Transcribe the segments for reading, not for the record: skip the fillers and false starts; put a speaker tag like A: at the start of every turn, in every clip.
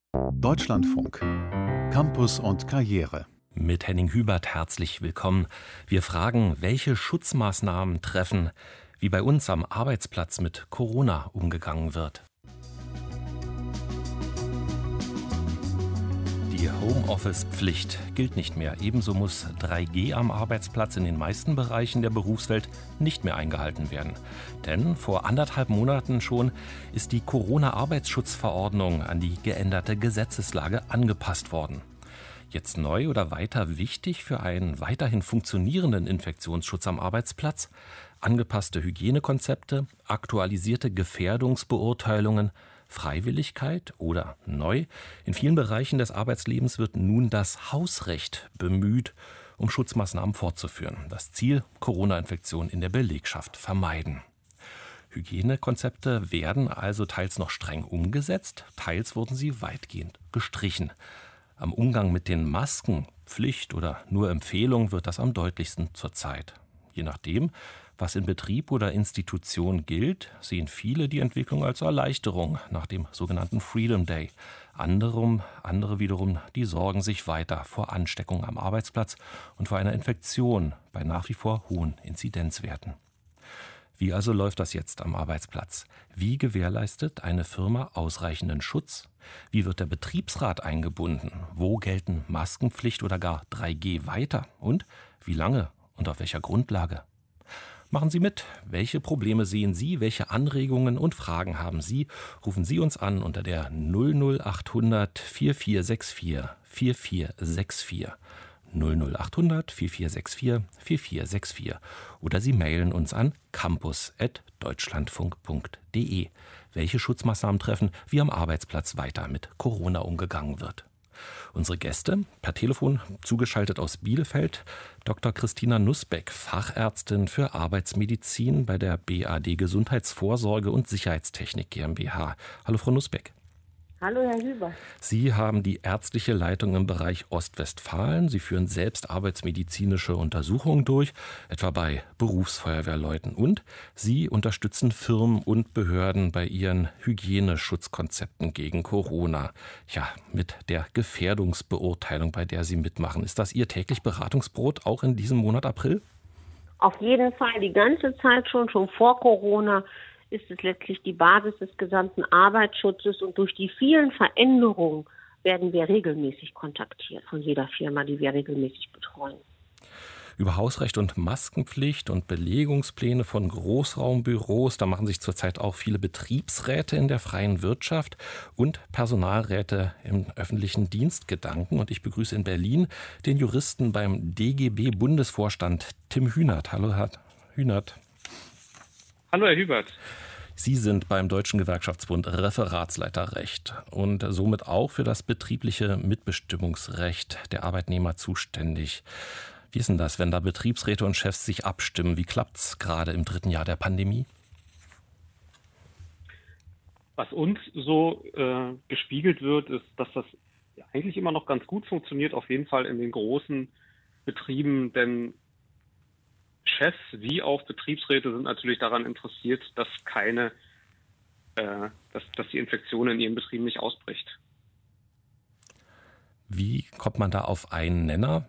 A: Deutschlandfunk. Campus und Karriere.
B: Mit Henning Hubert herzlich willkommen. Wir fragen, welche Schutzmaßnahmen treffen, wie bei uns am Arbeitsplatz mit Corona umgegangen wird. Die Homeoffice-Pflicht gilt nicht mehr. Ebenso muss 3G am Arbeitsplatz in den meisten Bereichen der Berufswelt nicht mehr eingehalten werden. Denn vor 1,5 Monaten schon ist die Corona-Arbeitsschutzverordnung an die geänderte Gesetzeslage angepasst worden. Jetzt neu oder weiter wichtig für einen weiterhin funktionierenden Infektionsschutz am Arbeitsplatz? Angepasste Hygienekonzepte, aktualisierte Gefährdungsbeurteilungen, Freiwilligkeit oder neu? In vielen Bereichen des Arbeitslebens wird nun das Hausrecht bemüht, um Schutzmaßnahmen fortzuführen. Das Ziel: Corona-Infektionen in der Belegschaft vermeiden. Hygienekonzepte werden also teils noch streng umgesetzt, teils wurden sie weitgehend gestrichen. Am Umgang mit den Masken, Pflicht oder nur Empfehlung, wird das am deutlichsten zurzeit. Je nachdem, was in Betrieb oder Institution gilt, sehen viele die Entwicklung als Erleichterung nach dem sogenannten Freedom Day. Andere wiederum, die sorgen sich weiter vor Ansteckung am Arbeitsplatz und vor einer Infektion bei nach wie vor hohen Inzidenzwerten. Wie also läuft das jetzt am Arbeitsplatz? Wie gewährleistet eine Firma ausreichenden Schutz? Wie wird der Betriebsrat eingebunden? Wo gelten Maskenpflicht oder gar 3G weiter? Und wie lange und auf welcher Grundlage? Machen Sie mit. Welche Probleme sehen Sie? Welche Anregungen und Fragen haben Sie? Rufen Sie uns an unter der 00800 4464 4464. 00800 4464 4464 oder Sie mailen uns an campus@deutschlandfunk.de. Welche Schutzmaßnahmen treffen, wie am Arbeitsplatz weiter mit Corona umgegangen wird. Unsere Gäste, per Telefon zugeschaltet aus Bielefeld, Dr. Christina Nußbeck, Fachärztin für Arbeitsmedizin bei der BAD Gesundheitsvorsorge und Sicherheitstechnik GmbH. Hallo Frau Nußbeck.
C: Hallo, Herr Hüber.
B: Sie haben die ärztliche Leitung im Bereich Ostwestfalen. Sie führen selbst arbeitsmedizinische Untersuchungen durch, etwa bei Berufsfeuerwehrleuten. Und Sie unterstützen Firmen und Behörden bei ihren Hygieneschutzkonzepten gegen Corona. Ja, mit der Gefährdungsbeurteilung, bei der Sie mitmachen. Ist das Ihr täglich Beratungsbrot auch in diesem Monat April?
C: Auf jeden Fall, die ganze Zeit schon vor Corona ist es letztlich die Basis des gesamten Arbeitsschutzes, und durch die vielen Veränderungen werden wir regelmäßig kontaktiert von jeder Firma, die wir regelmäßig betreuen.
B: Über Hausrecht und Maskenpflicht und Belegungspläne von Großraumbüros, da machen sich zurzeit auch viele Betriebsräte in der freien Wirtschaft und Personalräte im öffentlichen Dienst Gedanken. Und ich begrüße in Berlin den Juristen beim DGB-Bundesvorstand Tim Hünert. Hallo, Herr Hünert.
D: Hallo, Herr Hubert.
B: Sie sind beim Deutschen Gewerkschaftsbund Referatsleiter Recht und somit auch für das betriebliche Mitbestimmungsrecht der Arbeitnehmer zuständig. Wie ist denn das, wenn da Betriebsräte und Chefs sich abstimmen? Wie klappt es gerade im 3. Jahr der Pandemie?
D: Was uns so gespiegelt wird, ist, dass das eigentlich immer noch ganz gut funktioniert, auf jeden Fall in den großen Betrieben, denn Chefs wie auch Betriebsräte sind natürlich daran interessiert, dass dass die Infektion in ihren Betrieben nicht ausbricht.
B: Wie kommt man da auf einen Nenner?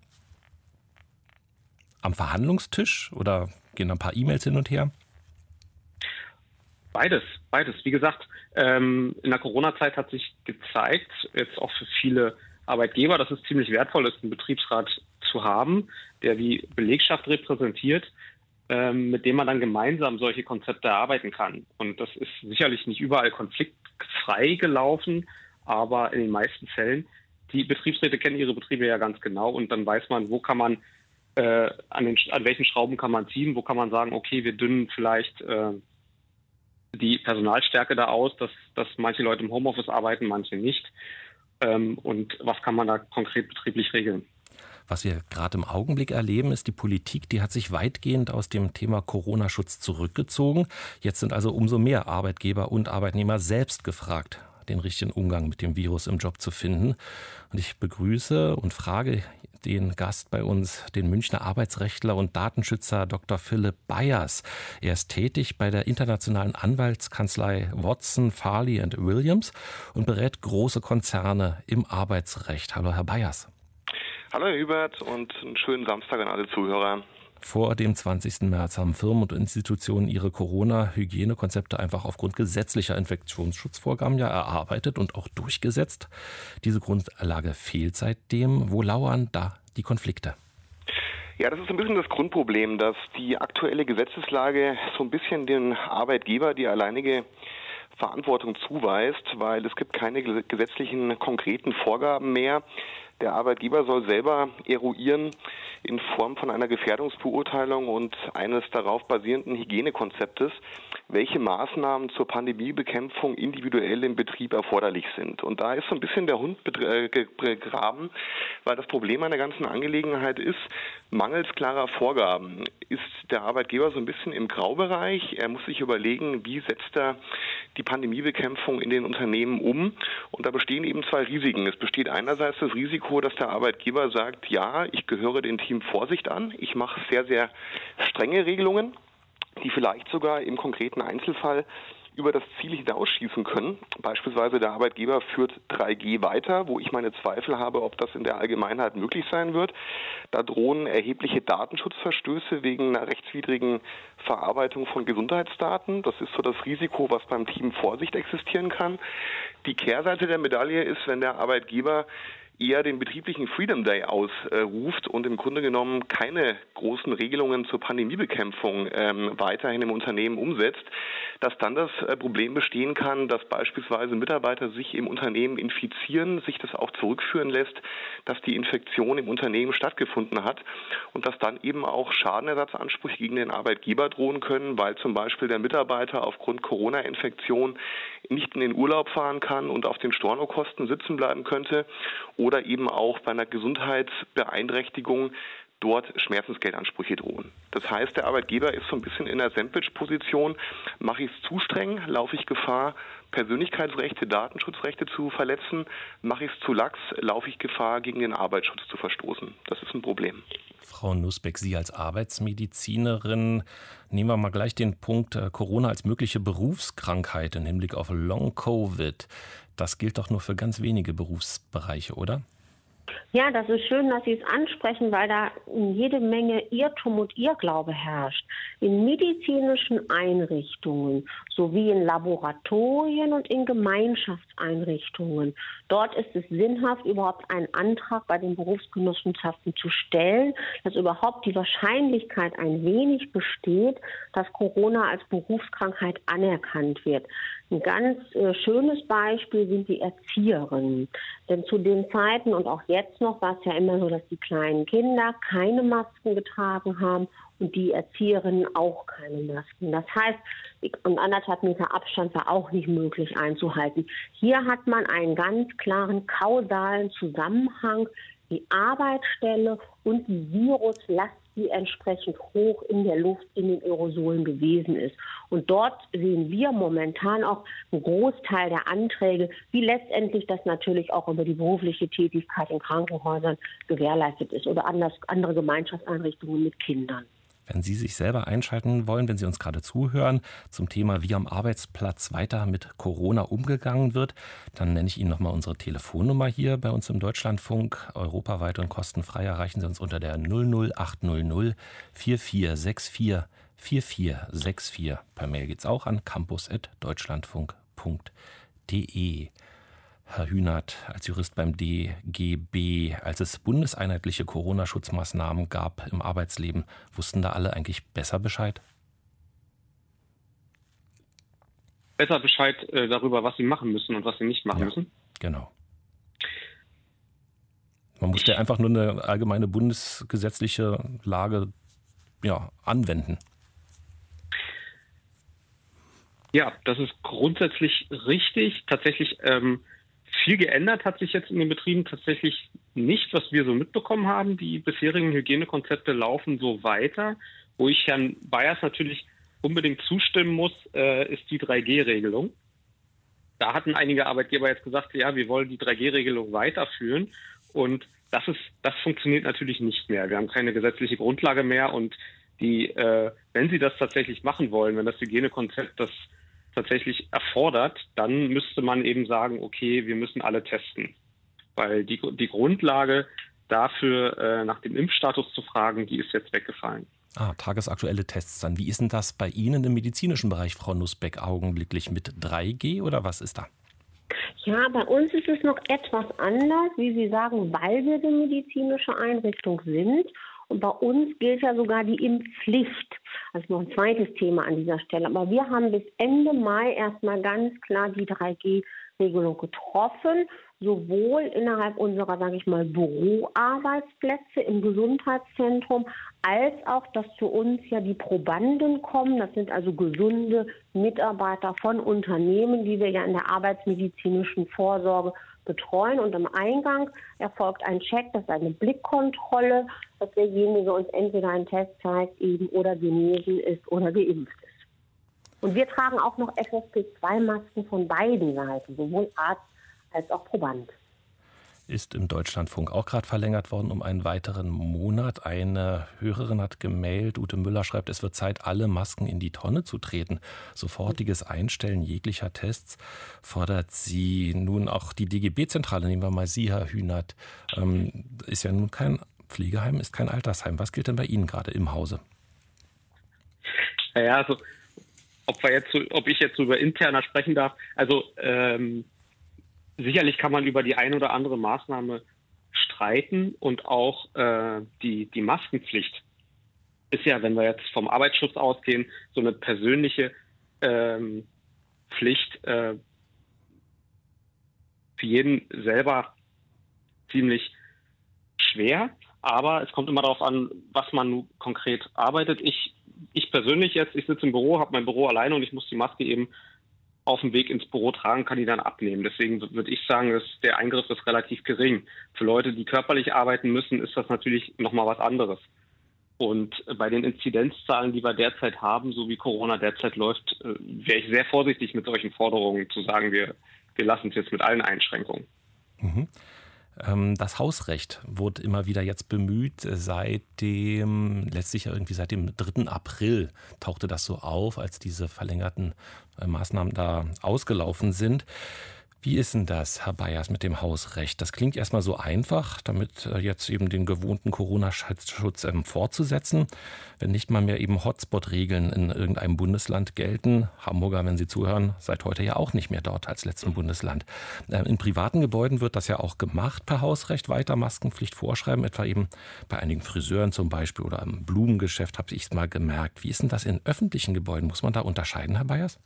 B: Am Verhandlungstisch oder gehen ein paar E-Mails hin und her?
D: Beides. Wie gesagt, in der Corona-Zeit hat sich gezeigt, jetzt auch für viele Arbeitgeber, dass es ziemlich wertvoll ist, einen Betriebsrat zu haben, der die Belegschaft repräsentiert, mit dem man dann gemeinsam solche Konzepte erarbeiten kann. Und das ist sicherlich nicht überall konfliktfrei gelaufen, aber in den meisten Fällen. Die Betriebsräte kennen ihre Betriebe ja ganz genau, und dann weiß man, wo kann man, an welchen Schrauben kann man ziehen, wo kann man sagen, okay, wir dünnen vielleicht die Personalstärke da aus, dass manche Leute im Homeoffice arbeiten, manche nicht. Und was kann man da konkret betrieblich regeln?
B: Was wir gerade im Augenblick erleben, ist, die Politik, die hat sich weitgehend aus dem Thema Corona-Schutz zurückgezogen. Jetzt sind also umso mehr Arbeitgeber und Arbeitnehmer selbst gefragt, den richtigen Umgang mit dem Virus im Job zu finden. Und ich begrüße und frage den Gast bei uns, den Münchner Arbeitsrechtler und Datenschützer Dr. Philipp Beyers. Er ist tätig bei der internationalen Anwaltskanzlei Watson, Farley & Williams und berät große Konzerne im Arbeitsrecht. Hallo, Herr Beyers.
E: Hallo, Herr Hubert, und einen schönen Samstag an alle Zuhörer.
B: Vor dem 20. März haben Firmen und Institutionen ihre Corona-Hygienekonzepte einfach aufgrund gesetzlicher Infektionsschutzvorgaben erarbeitet und auch durchgesetzt. Diese Grundlage fehlt seitdem. Wo lauern da die Konflikte?
E: Ja, das ist ein bisschen das Grundproblem, dass die aktuelle Gesetzeslage so ein bisschen den Arbeitgeber die alleinige Verantwortung zuweist, weil es gibt keine gesetzlichen konkreten Vorgaben mehr. Der Arbeitgeber soll selber eruieren in Form von einer Gefährdungsbeurteilung und eines darauf basierenden Hygienekonzeptes, welche Maßnahmen zur Pandemiebekämpfung individuell im Betrieb erforderlich sind. Und da ist so ein bisschen der Hund begraben, weil das Problem an der ganzen Angelegenheit ist, mangels klarer Vorgaben ist der Arbeitgeber so ein bisschen im Graubereich. Er muss sich überlegen, wie setzt er die Pandemiebekämpfung in den Unternehmen um. Und da bestehen eben zwei Risiken. Es besteht einerseits das Risiko, dass der Arbeitgeber sagt, ja, ich gehöre dem Team Vorsicht an. Ich mache sehr, sehr strenge Regelungen, die vielleicht sogar im konkreten Einzelfall über das Ziel hinausschießen können. Beispielsweise der Arbeitgeber führt 3G weiter, wo ich meine Zweifel habe, ob das in der Allgemeinheit möglich sein wird. Da drohen erhebliche Datenschutzverstöße wegen einer rechtswidrigen Verarbeitung von Gesundheitsdaten. Das ist so das Risiko, was beim Team Vorsicht existieren kann. Die Kehrseite der Medaille ist, wenn der Arbeitgeber eher den betrieblichen Freedom Day ausruft und im Grunde genommen keine großen Regelungen zur Pandemiebekämpfung weiterhin im Unternehmen umsetzt, dass dann das Problem bestehen kann, dass beispielsweise Mitarbeiter sich im Unternehmen infizieren, sich das auch zurückführen lässt, dass die Infektion im Unternehmen stattgefunden hat und dass dann eben auch Schadenersatzansprüche gegen den Arbeitgeber drohen können, weil zum Beispiel der Mitarbeiter aufgrund Corona-Infektion nicht in den Urlaub fahren kann und auf den Stornokosten sitzen bleiben könnte oder eben auch bei einer Gesundheitsbeeinträchtigung dort Schmerzensgeldansprüche drohen. Das heißt, der Arbeitgeber ist so ein bisschen in der Sandwich-Position. Mache ich es zu streng, laufe ich Gefahr, Persönlichkeitsrechte, Datenschutzrechte zu verletzen. Mache ich es zu lax, laufe ich Gefahr, gegen den Arbeitsschutz zu verstoßen. Das ist ein Problem.
B: Frau Nussbeck, Sie als Arbeitsmedizinerin, nehmen wir mal gleich den Punkt Corona als mögliche Berufskrankheit im Hinblick auf Long-Covid. Das gilt doch nur für ganz wenige Berufsbereiche, oder?
C: Ja, das ist schön, dass Sie es ansprechen, weil da jede Menge Irrtum und Irrglaube herrscht. In medizinischen Einrichtungen sowie in Laboratorien und in Gemeinschaftseinrichtungen. Dort ist es sinnhaft, überhaupt einen Antrag bei den Berufsgenossenschaften zu stellen, dass überhaupt die Wahrscheinlichkeit ein wenig besteht, dass Corona als Berufskrankheit anerkannt wird. Ein ganz schönes Beispiel sind die Erzieherinnen. Denn zu den Zeiten und auch jetzt noch war es ja immer so, dass die kleinen Kinder keine Masken getragen haben und die Erzieherinnen auch keine Masken. Das heißt, 1,5 Meter Abstand war auch nicht möglich einzuhalten. Hier hat man einen ganz klaren kausalen Zusammenhang. Die Arbeitsstelle und die Viruslast, die entsprechend hoch in der Luft in den Aerosolen gewesen ist. Und dort sehen wir momentan auch einen Großteil der Anträge, wie letztendlich das natürlich auch über die berufliche Tätigkeit in Krankenhäusern gewährleistet ist oder andere Gemeinschaftseinrichtungen mit Kindern.
B: Wenn Sie sich selber einschalten wollen, wenn Sie uns gerade zuhören, zum Thema, wie am Arbeitsplatz weiter mit Corona umgegangen wird, dann nenne ich Ihnen nochmal unsere Telefonnummer hier bei uns im Deutschlandfunk. Europaweit und kostenfrei erreichen Sie uns unter der 00800 4464 4464. Per Mail geht's auch an campus@deutschlandfunk.de. Herr Hünert, als Jurist beim DGB, als es bundeseinheitliche Corona-Schutzmaßnahmen gab im Arbeitsleben, wussten da alle eigentlich besser Bescheid?
D: Besser Bescheid darüber, was sie machen müssen und was sie nicht machen müssen?
B: Genau. Man musste einfach nur eine allgemeine bundesgesetzliche Lage anwenden.
D: Ja, das ist grundsätzlich richtig. Tatsächlich viel geändert hat sich jetzt in den Betrieben tatsächlich nicht, was wir so mitbekommen haben. Die bisherigen Hygienekonzepte laufen so weiter. Wo ich Herrn Beyers natürlich unbedingt zustimmen muss, ist die 3G-Regelung. da hatten einige Arbeitgeber jetzt gesagt, ja, wir wollen die 3G-Regelung weiterführen. Und das funktioniert natürlich nicht mehr. Wir haben keine gesetzliche Grundlage mehr. Und wenn Sie das tatsächlich machen wollen, wenn das Hygienekonzept das tatsächlich erfordert, dann müsste man eben sagen, okay, wir müssen alle testen. Weil die Grundlage dafür, nach dem Impfstatus zu fragen, die ist jetzt weggefallen.
B: Tagesaktuelle Tests dann. Wie ist denn das bei Ihnen im medizinischen Bereich, Frau Nusbeck, augenblicklich mit 3G oder was ist da?
C: Ja, bei uns ist es noch etwas anders, wie Sie sagen, weil wir eine medizinische Einrichtung sind. Und bei uns gilt ja sogar die Impfpflicht. Das ist noch ein zweites Thema an dieser Stelle. Aber wir haben bis Ende Mai erstmal ganz klar die 3G-Regelung getroffen, sowohl innerhalb unserer, sage ich mal, Büroarbeitsplätze im Gesundheitszentrum, als auch, dass zu uns ja die Probanden kommen. Das sind also gesunde Mitarbeiter von Unternehmen, die wir ja in der arbeitsmedizinischen Vorsorge betreuen. Und am Eingang erfolgt ein Check, das ist eine Blickkontrolle, dass derjenige uns entweder einen Test zeigt eben oder genesen ist oder geimpft ist. Und wir tragen auch noch FFP2-Masken von beiden Seiten, sowohl Arzt als auch Proband.
B: Ist im Deutschlandfunk auch gerade verlängert worden um einen weiteren Monat. Eine Hörerin hat gemailt, Ute Müller schreibt, es wird Zeit, alle Masken in die Tonne zu treten. Sofortiges Einstellen jeglicher Tests fordert sie. Nun auch die DGB-Zentrale, nehmen wir mal Sie, Herr Hünert, ist ja nun kein Pflegeheim, ist kein Altersheim. Was gilt denn bei Ihnen gerade im Hause?
D: Naja, also ob ich jetzt über interner sprechen darf, also sicherlich kann man über die ein oder andere Maßnahme streiten und auch die Maskenpflicht ist ja, wenn wir jetzt vom Arbeitsschutz ausgehen, so eine persönliche Pflicht für jeden selber ziemlich schwer. Aber es kommt immer darauf an, was man konkret arbeitet. Ich persönlich jetzt, ich sitze im Büro, habe mein Büro alleine und ich muss die Maske eben auf dem Weg ins Büro tragen, kann die dann abnehmen. Deswegen würde ich sagen, dass der Eingriff ist relativ gering. Für Leute, die körperlich arbeiten müssen, ist das natürlich nochmal was anderes. Und bei den Inzidenzzahlen, die wir derzeit haben, so wie Corona derzeit läuft, wäre ich sehr vorsichtig mit solchen Forderungen zu sagen, wir lassen es jetzt mit allen Einschränkungen.
B: Mhm. Das Hausrecht wurde immer wieder jetzt bemüht. Letztlich irgendwie seit dem 3. April tauchte das so auf, als diese verlängerten Maßnahmen da ausgelaufen sind. Wie ist denn das, Herr Bayers, mit dem Hausrecht? Das klingt erstmal so einfach, damit jetzt eben den gewohnten Corona-Schutz fortzusetzen. Wenn nicht mal mehr eben Hotspot-Regeln in irgendeinem Bundesland gelten, Hamburger, wenn Sie zuhören, seit heute ja auch nicht mehr dort als letzten Bundesland. In privaten Gebäuden wird das ja auch gemacht per Hausrecht, weiter Maskenpflicht vorschreiben, etwa eben bei einigen Friseuren zum Beispiel oder im Blumengeschäft, habe ich es mal gemerkt. Wie ist denn das in öffentlichen Gebäuden? Muss man da unterscheiden, Herr Bayers?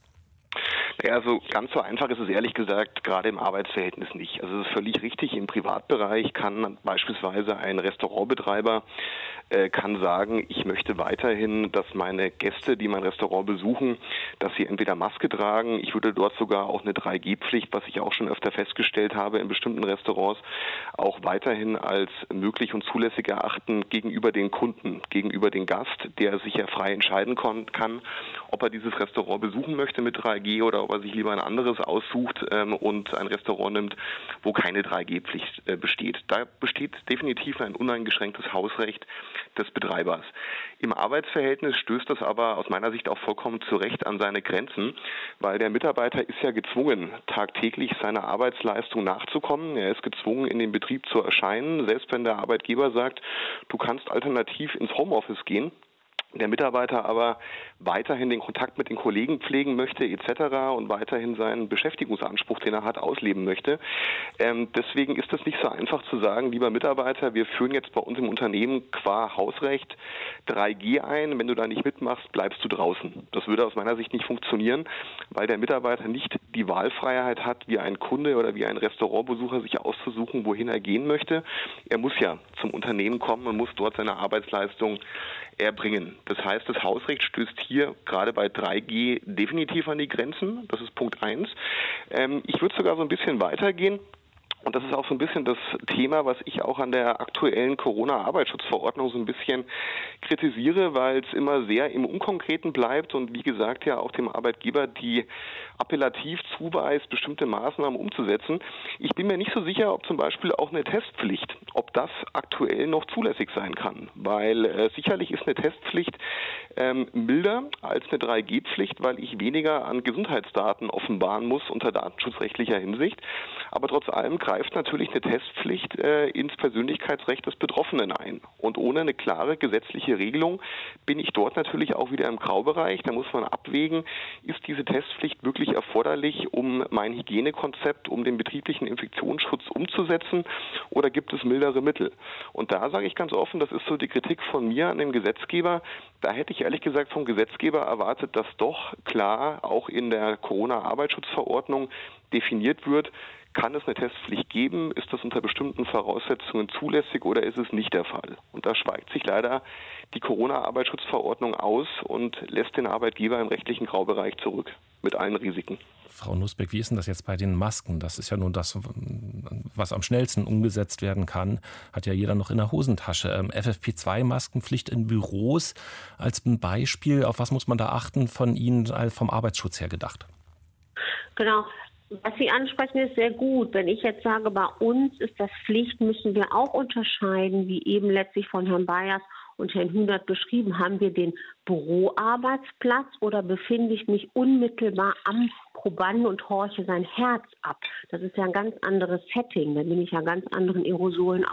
E: Ja, also ganz so einfach ist es ehrlich gesagt gerade im Arbeitsverhältnis nicht. Also es ist völlig richtig, im Privatbereich kann beispielsweise ein Restaurantbetreiber kann sagen, ich möchte weiterhin, dass meine Gäste, die mein Restaurant besuchen, dass sie entweder Maske tragen. Ich würde dort sogar auch eine 3G-Pflicht, was ich auch schon öfter festgestellt habe in bestimmten Restaurants, auch weiterhin als möglich und zulässig erachten gegenüber den Kunden, gegenüber dem Gast, der sich ja frei entscheiden kann, ob er dieses Restaurant besuchen möchte mit 3G oder ob er sich lieber ein anderes aussucht und ein Restaurant nimmt, wo keine 3G-Pflicht besteht. Da besteht definitiv ein uneingeschränktes Hausrecht des Betreibers. Im Arbeitsverhältnis stößt das aber aus meiner Sicht auch vollkommen zu Recht an seine Grenzen, weil der Mitarbeiter ist ja gezwungen, tagtäglich seiner Arbeitsleistung nachzukommen. Er ist gezwungen, in den Betrieb zu erscheinen, selbst wenn der Arbeitgeber sagt, du kannst alternativ ins Homeoffice gehen. Der Mitarbeiter aber weiterhin den Kontakt mit den Kollegen pflegen möchte etc. und weiterhin seinen Beschäftigungsanspruch, den er hat, ausleben möchte. Deswegen ist es nicht so einfach zu sagen, lieber Mitarbeiter, wir führen jetzt bei uns im Unternehmen qua Hausrecht 3G ein. Wenn du da nicht mitmachst, bleibst du draußen. Das würde aus meiner Sicht nicht funktionieren, weil der Mitarbeiter nicht die Wahlfreiheit hat, wie ein Kunde oder wie ein Restaurantbesucher sich auszusuchen, wohin er gehen möchte. Er muss ja zum Unternehmen kommen und muss dort seine Arbeitsleistung erbringen. Das heißt, das Hausrecht stößt hier gerade bei 3G definitiv an die Grenzen. Das ist Punkt 1. Ich würde sogar so ein bisschen weitergehen Und das ist auch so ein bisschen das Thema, was ich auch an der aktuellen Corona-Arbeitsschutzverordnung so ein bisschen kritisiere, weil es immer sehr im Unkonkreten bleibt und wie gesagt ja auch dem Arbeitgeber die appellativ zuweist, bestimmte Maßnahmen umzusetzen. Ich bin mir nicht so sicher, ob zum Beispiel auch eine Testpflicht, ob das aktuell noch zulässig sein kann, weil sicherlich ist eine Testpflicht milder als eine 3G-Pflicht, weil ich weniger an Gesundheitsdaten offenbaren muss unter datenschutzrechtlicher Hinsicht. Aber trotz allem greift natürlich eine Testpflicht ins Persönlichkeitsrecht des Betroffenen ein. Und ohne eine klare gesetzliche Regelung bin ich dort natürlich auch wieder im Graubereich. Da muss man abwägen, ist diese Testpflicht wirklich erforderlich, um mein Hygienekonzept, um den betrieblichen Infektionsschutz umzusetzen, oder gibt es mildere Mittel? Und da sage ich ganz offen, das ist so die Kritik von mir an dem Gesetzgeber. Da hätte ich ehrlich gesagt vom Gesetzgeber erwartet, dass doch klar auch in der Corona-Arbeitsschutzverordnung definiert wird, kann es eine Testpflicht geben? Ist das unter bestimmten Voraussetzungen zulässig oder ist es nicht der Fall? Und da schweigt sich leider die Corona-Arbeitsschutzverordnung aus und lässt den Arbeitgeber im rechtlichen Graubereich zurück mit allen Risiken.
B: Frau Nusbeck, wie ist denn das jetzt bei den Masken? Das ist ja nun das, was am schnellsten umgesetzt werden kann. Hat ja jeder noch in der Hosentasche. FFP2-Maskenpflicht in Büros als ein Beispiel. Auf was muss man da achten von Ihnen vom Arbeitsschutz her gedacht?
C: Genau. Was Sie ansprechen, ist sehr gut. Wenn ich jetzt sage, bei uns ist das Pflicht, müssen wir auch unterscheiden, wie eben letztlich von Herrn Bayers und Herrn Hünert beschrieben, haben wir den Büroarbeitsplatz oder befinde ich mich unmittelbar am Probanden und horche sein Herz ab. Das ist ja ein ganz anderes Setting, da bin ich ja ganz anderen Aerosolen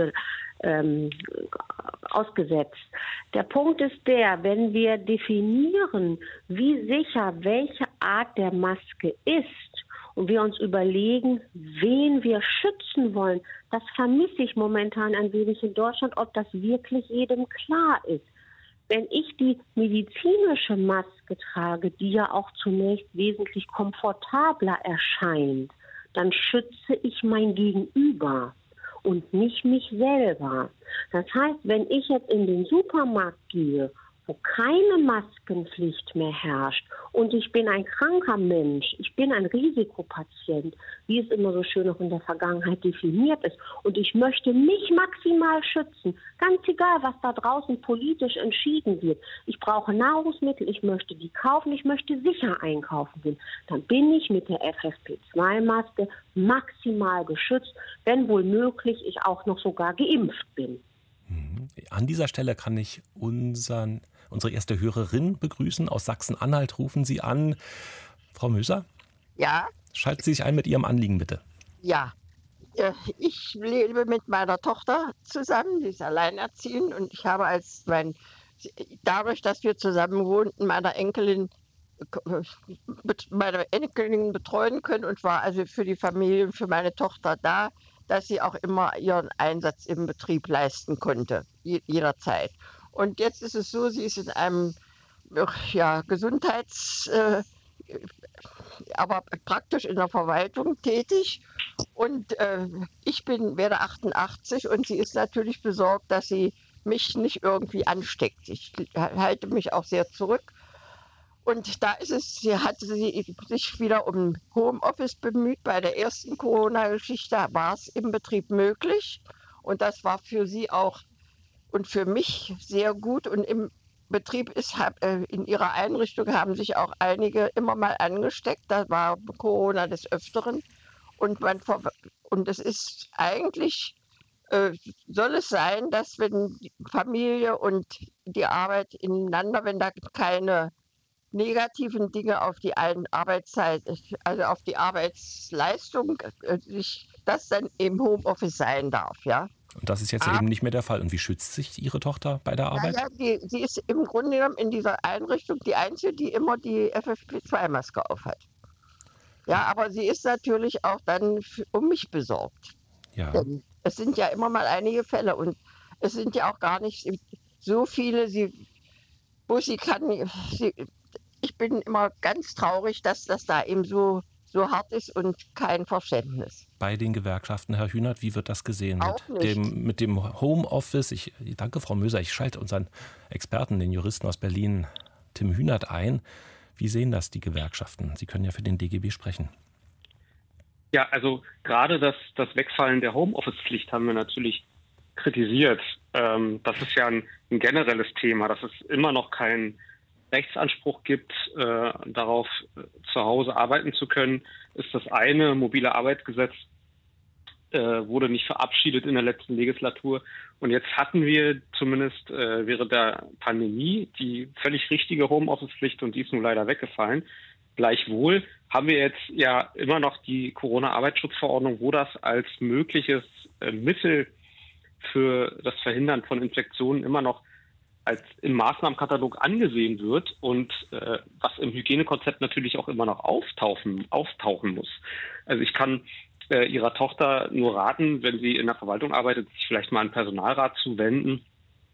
C: ausgesetzt. Der Punkt ist der, wenn wir definieren, wie sicher welche Art der Maske ist, und wir uns überlegen, wen wir schützen wollen, das vermisse ich momentan ein wenig in Deutschland, ob das wirklich jedem klar ist. Wenn ich die medizinische Maske trage, die ja auch zunächst wesentlich komfortabler erscheint, dann schütze ich mein Gegenüber und nicht mich selber. Das heißt, wenn ich jetzt in den Supermarkt gehe, wo keine Maskenpflicht mehr herrscht und ich bin ein kranker Mensch, ich bin ein Risikopatient, wie es immer so schön auch in der Vergangenheit definiert ist, und ich möchte mich maximal schützen, ganz egal, was da draußen politisch entschieden wird. Ich brauche Nahrungsmittel, ich möchte die kaufen, ich möchte sicher einkaufen gehen. Dann bin ich mit der FFP2-Maske maximal geschützt, wenn wohl möglich ich auch noch sogar geimpft bin.
B: An dieser Stelle kann ich unsere erste Hörerin begrüßen. Aus Sachsen-Anhalt rufen Sie an. Frau Möser?
F: Ja.
B: Schalten Sie sich ein mit Ihrem Anliegen, bitte.
F: Ja. Ich lebe mit meiner Tochter zusammen, die ist alleinerziehend, und ich habe dadurch, dass wir zusammen wohnten, meine Enkelin betreuen können und war also für die Familie und für meine Tochter da, dass sie auch immer ihren Einsatz im Betrieb leisten konnte, jederzeit. Und jetzt ist es so, sie ist in einem aber praktisch in der Verwaltung tätig. Und ich werde 88 und sie ist natürlich besorgt, dass sie mich nicht irgendwie ansteckt. Ich halte mich auch sehr zurück. Und da hatte sie sich wieder um Homeoffice bemüht. Bei der ersten Corona-Geschichte war es im Betrieb möglich. Und das war für sie auch und für mich sehr gut. Und im Betrieb in ihrer Einrichtung haben sich auch einige immer mal angesteckt. Da war Corona des Öfteren. Und es ist eigentlich, soll es sein, dass wenn die Familie und die Arbeit ineinander, wenn da keine negativen Dinge auf die Arbeitszeit, also auf die Arbeitsleistung, das dann im Homeoffice sein darf, ja.
B: Und das ist jetzt eben nicht mehr der Fall. Und wie schützt sich Ihre Tochter bei der Arbeit?
F: Ja, sie ist im Grunde genommen in dieser Einrichtung die Einzige, die immer die FFP2-Maske aufhat. Ja, aber sie ist natürlich auch dann um mich besorgt.
B: Ja.
F: Denn es sind ja immer mal einige Fälle und es sind ja auch gar nicht so viele, ich bin immer ganz traurig, dass das da eben so hart ist und kein Verständnis.
B: Bei den Gewerkschaften, Herr Hünert, wie wird das gesehen?
F: Auch
B: Mit dem Homeoffice? Danke, Frau Möser. Ich schalte unseren Experten, den Juristen aus Berlin, Tim Hünert, ein. Wie sehen das die Gewerkschaften? Sie können ja für den DGB sprechen.
D: Ja, also gerade das Wegfallen der Homeoffice-Pflicht haben wir natürlich kritisiert. Das ist ja ein generelles Thema, dass es immer noch keinen Rechtsanspruch gibt, darauf zu Hause arbeiten zu können, ist das eine. Mobile Arbeitsgesetz wurde nicht verabschiedet in der letzten Legislatur. Und jetzt hatten wir zumindest während der Pandemie die völlig richtige Homeoffice-Pflicht und die ist nun leider weggefallen. Gleichwohl haben wir jetzt ja immer noch die Corona-Arbeitsschutzverordnung, wo das als mögliches Mittel für das Verhindern von Infektionen immer noch als im Maßnahmenkatalog angesehen wird und was im Hygienekonzept natürlich auch immer noch auftauchen muss. Also ich kann Ihrer Tochter nur raten, wenn sie in der Verwaltung arbeitet, sich vielleicht mal an den Personalrat zu wenden,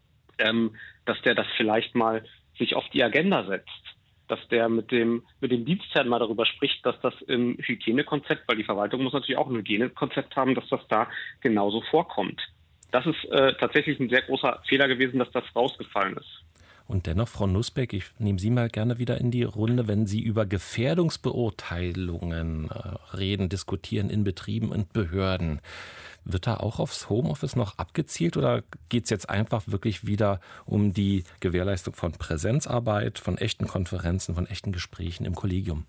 D: dass der das vielleicht mal sich auf die Agenda setzt. Dass der mit dem Dienstherrn mal darüber spricht, dass das im Hygienekonzept, weil die Verwaltung muss natürlich auch ein Hygienekonzept haben, dass das da genauso vorkommt. Das ist tatsächlich ein sehr großer Fehler gewesen, dass das rausgefallen ist.
B: Und dennoch, Frau Nusbeck, ich nehme Sie mal gerne wieder in die Runde, wenn Sie über Gefährdungsbeurteilungen reden, diskutieren in Betrieben und Behörden. Wird da auch aufs Homeoffice noch abgezielt oder geht es jetzt einfach wirklich wieder um die Gewährleistung von Präsenzarbeit, von echten Konferenzen, von echten Gesprächen im Kollegium?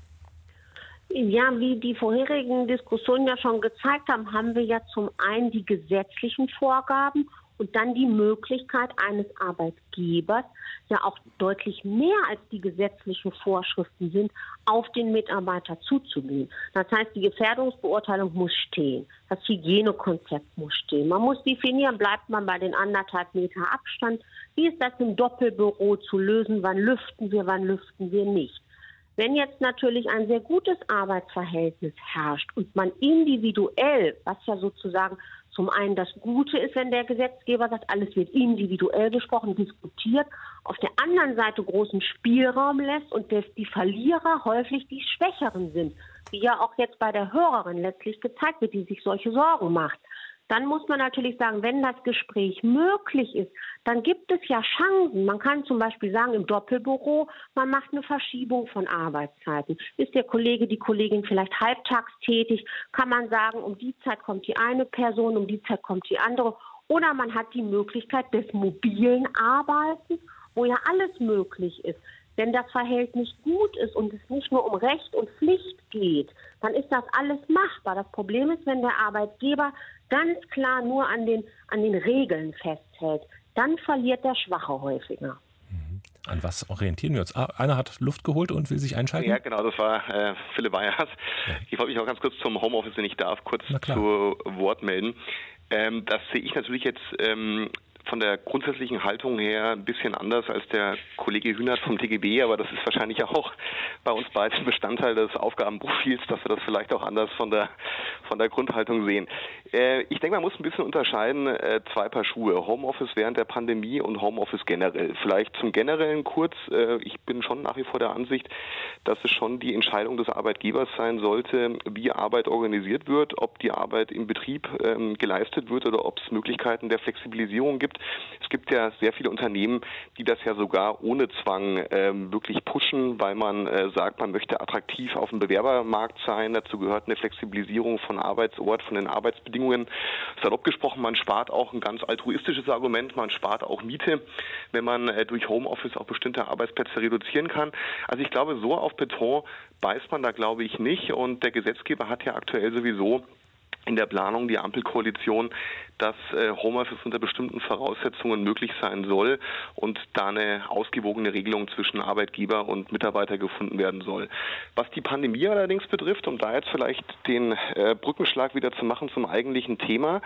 C: Ja, wie die vorherigen Diskussionen ja schon gezeigt haben, haben wir ja zum einen die gesetzlichen Vorgaben und dann die Möglichkeit eines Arbeitgebers, ja auch deutlich mehr als die gesetzlichen Vorschriften sind, auf den Mitarbeiter zuzugehen. Das heißt, die Gefährdungsbeurteilung muss stehen. Das Hygienekonzept muss stehen. Man muss definieren, bleibt man bei den 1,5 Meter Abstand? Wie ist das im Doppelbüro zu lösen? Wann lüften wir nicht? Wenn jetzt natürlich ein sehr gutes Arbeitsverhältnis herrscht und man individuell, was ja sozusagen zum einen das Gute ist, wenn der Gesetzgeber sagt, alles wird individuell besprochen, diskutiert, auf der anderen Seite großen Spielraum lässt und dass die Verlierer häufig die Schwächeren sind, wie ja auch jetzt bei der Hörerin letztlich gezeigt wird, die sich solche Sorgen macht. Dann muss man natürlich sagen, wenn das Gespräch möglich ist, dann gibt es ja Chancen. Man kann zum Beispiel sagen, im Doppelbüro, man macht eine Verschiebung von Arbeitszeiten. Ist der Kollege, die Kollegin vielleicht halbtags tätig, kann man sagen, um die Zeit kommt die eine Person, um die Zeit kommt die andere. Oder man hat die Möglichkeit des mobilen Arbeitens, wo ja alles möglich ist. Wenn das Verhältnis gut ist und es nicht nur um Recht und Pflicht geht, dann ist das alles machbar. Das Problem ist, wenn der Arbeitgeber ganz klar nur an den Regeln festhält, dann verliert der Schwache häufiger.
B: An was orientieren wir uns? Einer hat Luft geholt und will sich einschalten?
E: Ja, genau, das war Philipp Weyers. Ja. Ich wollte mich auch ganz kurz zum Homeoffice, wenn ich darf, kurz zu Wort melden. Das sehe ich natürlich jetzt von der grundsätzlichen Haltung her ein bisschen anders als der Kollege Hühnert vom TGB, aber das ist wahrscheinlich auch bei uns beiden Bestandteil des Aufgabenprofils, dass wir das vielleicht auch anders von der Grundhaltung sehen. Ich denke, man muss ein bisschen unterscheiden, zwei Paar Schuhe. Homeoffice während der Pandemie und Homeoffice generell. Vielleicht zum Generellen kurz, ich bin schon nach wie vor der Ansicht, dass es schon die Entscheidung des Arbeitgebers sein sollte, wie Arbeit organisiert wird, ob die Arbeit im Betrieb geleistet wird oder ob es Möglichkeiten der Flexibilisierung gibt. Es gibt ja sehr viele Unternehmen, die das ja sogar ohne Zwang wirklich pushen, weil man sagt, man möchte attraktiv auf dem Bewerbermarkt sein. Dazu gehört eine Flexibilisierung von Arbeitsort, von den Arbeitsbedingungen. Salopp gesprochen, man spart auch ein ganz altruistisches Argument, man spart auch Miete, wenn man durch Homeoffice auch bestimmte Arbeitsplätze reduzieren kann. Also ich glaube, so auf Beton beißt man da, glaube ich, nicht. Und der Gesetzgeber hat ja aktuell sowieso in der Planung, die Ampelkoalition, dass Homeoffice unter bestimmten Voraussetzungen möglich sein soll und da eine ausgewogene Regelung zwischen Arbeitgeber und Mitarbeiter gefunden werden soll. Was die Pandemie allerdings betrifft, um da jetzt vielleicht den Brückenschlag wieder zu machen zum eigentlichen Thema,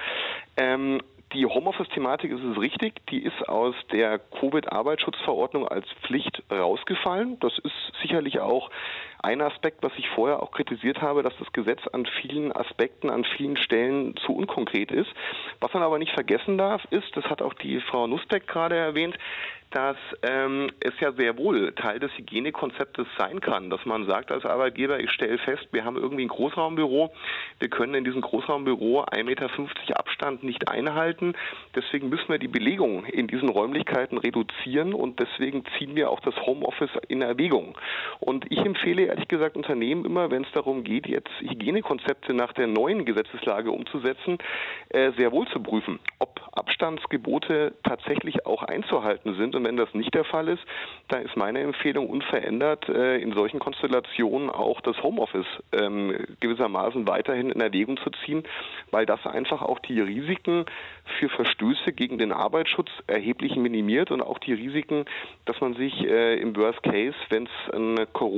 E: die Homeoffice-Thematik ist es richtig, die ist aus der Covid-Arbeitsschutzverordnung als Pflicht rausgefallen. Das ist sicherlich auch ein Aspekt, was ich vorher auch kritisiert habe, dass das Gesetz an vielen Aspekten, an vielen Stellen zu unkonkret ist. Was man aber nicht vergessen darf, ist, das hat auch die Frau Nusbeck gerade erwähnt, dass es ja sehr wohl Teil des Hygienekonzeptes sein kann, dass man sagt als Arbeitgeber, ich stelle fest, wir haben irgendwie ein Großraumbüro, wir können in diesem Großraumbüro 1,50 Meter Abstand nicht einhalten, deswegen müssen wir die Belegung in diesen Räumlichkeiten reduzieren und deswegen ziehen wir auch das Homeoffice in Erwägung. Und ich empfehle ehrlich gesagt Unternehmen immer, wenn es darum geht, jetzt Hygienekonzepte nach der neuen Gesetzeslage umzusetzen, sehr wohl zu prüfen, ob Abstandsgebote tatsächlich auch einzuhalten sind. Und wenn das nicht der Fall ist, dann ist meine Empfehlung unverändert, in solchen Konstellationen auch das Homeoffice gewissermaßen weiterhin in Erwägung zu ziehen, weil das einfach auch die Risiken für Verstöße gegen den Arbeitsschutz erheblich minimiert und auch die Risiken, dass man sich im Worst Case, wenn es ein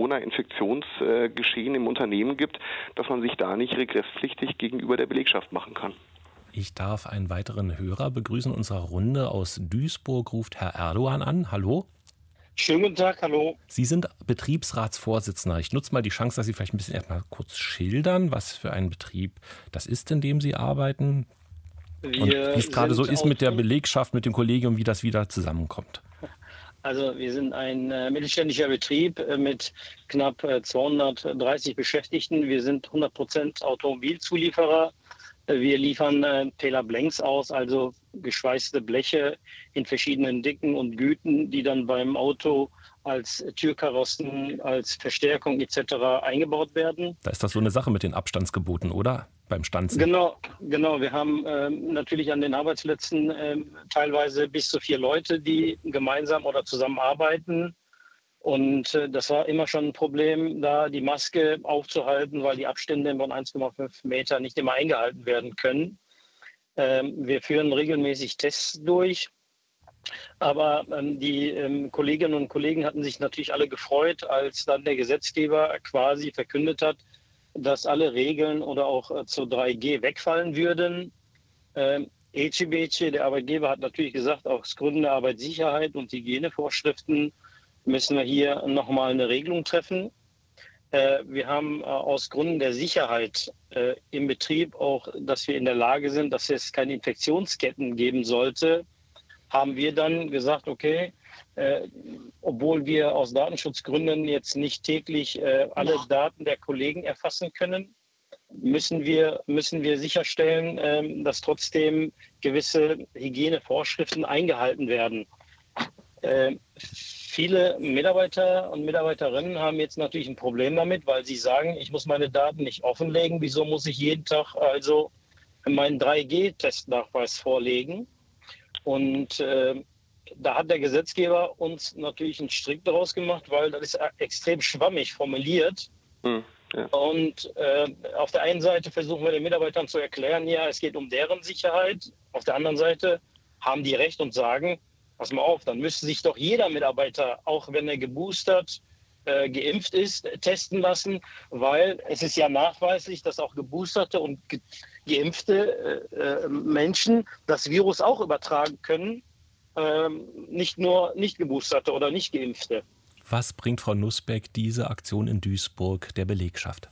E: Corona-Infektionsgeschehen im Unternehmen gibt, dass man sich da nicht regresspflichtig gegenüber der Belegschaft machen kann.
B: Ich darf einen weiteren Hörer begrüßen in unserer Runde. Aus Duisburg ruft Herr Erdogan an. Hallo.
G: Schönen guten Tag, hallo.
B: Sie sind Betriebsratsvorsitzender. Ich nutze mal die Chance, dass Sie vielleicht ein bisschen erstmal kurz schildern, was für ein Betrieb das ist, in dem Sie arbeiten. Und wie es gerade so ist mit der Belegschaft, mit dem Kollegium, wie das wieder zusammenkommt.
G: Also wir sind ein mittelständischer Betrieb mit knapp 230 Beschäftigten. Wir sind 100% Automobilzulieferer. Wir liefern Tailor Blanks aus, also geschweißte Bleche in verschiedenen Dicken und Güten, die dann beim Auto als Türkarossen, als Verstärkung etc. eingebaut werden.
B: Da ist das so eine Sache mit den Abstandsgeboten, oder? Beim Stanzen.
G: Genau. Wir haben natürlich an den Arbeitsplätzen teilweise bis zu 4 Leute, die gemeinsam oder zusammenarbeiten. Und das war immer schon ein Problem, da die Maske aufzuhalten, weil die Abstände von 1,5 Meter nicht immer eingehalten werden können. Wir führen regelmäßig Tests durch. Aber die Kolleginnen und Kollegen hatten sich natürlich alle gefreut, als dann der Gesetzgeber quasi verkündet hat, dass alle Regeln oder auch zu 3G wegfallen würden. ECBC, der Arbeitgeber, hat natürlich gesagt, aus Gründen der Arbeitssicherheit und Hygienevorschriften müssen wir hier nochmal eine Regelung treffen. Wir haben aus Gründen der Sicherheit im Betrieb auch, dass wir in der Lage sind, dass es keine Infektionsketten geben sollte, haben wir dann gesagt, okay, obwohl wir aus Datenschutzgründen jetzt nicht täglich alle Daten der Kollegen erfassen können, müssen wir sicherstellen, dass trotzdem gewisse Hygienevorschriften eingehalten werden. Viele Mitarbeiter und Mitarbeiterinnen haben jetzt natürlich ein Problem damit, weil sie sagen, ich muss meine Daten nicht offenlegen. Wieso muss ich jeden Tag also meinen 3G-Testnachweis vorlegen? Und da hat der Gesetzgeber uns natürlich einen Strick daraus gemacht, weil das ist extrem schwammig formuliert. Ja. Und auf der einen Seite versuchen wir den Mitarbeitern zu erklären, ja, es geht um deren Sicherheit. Auf der anderen Seite haben die Recht und sagen, pass mal auf, dann müsste sich doch jeder Mitarbeiter, auch wenn er geboostert, geimpft ist, testen lassen, weil es ist ja nachweislich, dass auch geboosterte und geimpfte Menschen das Virus auch übertragen können, nicht nur nicht geboosterte oder nicht geimpfte.
B: Was bringt Frau Nussbeck diese Aktion in Duisburg der Belegschaft?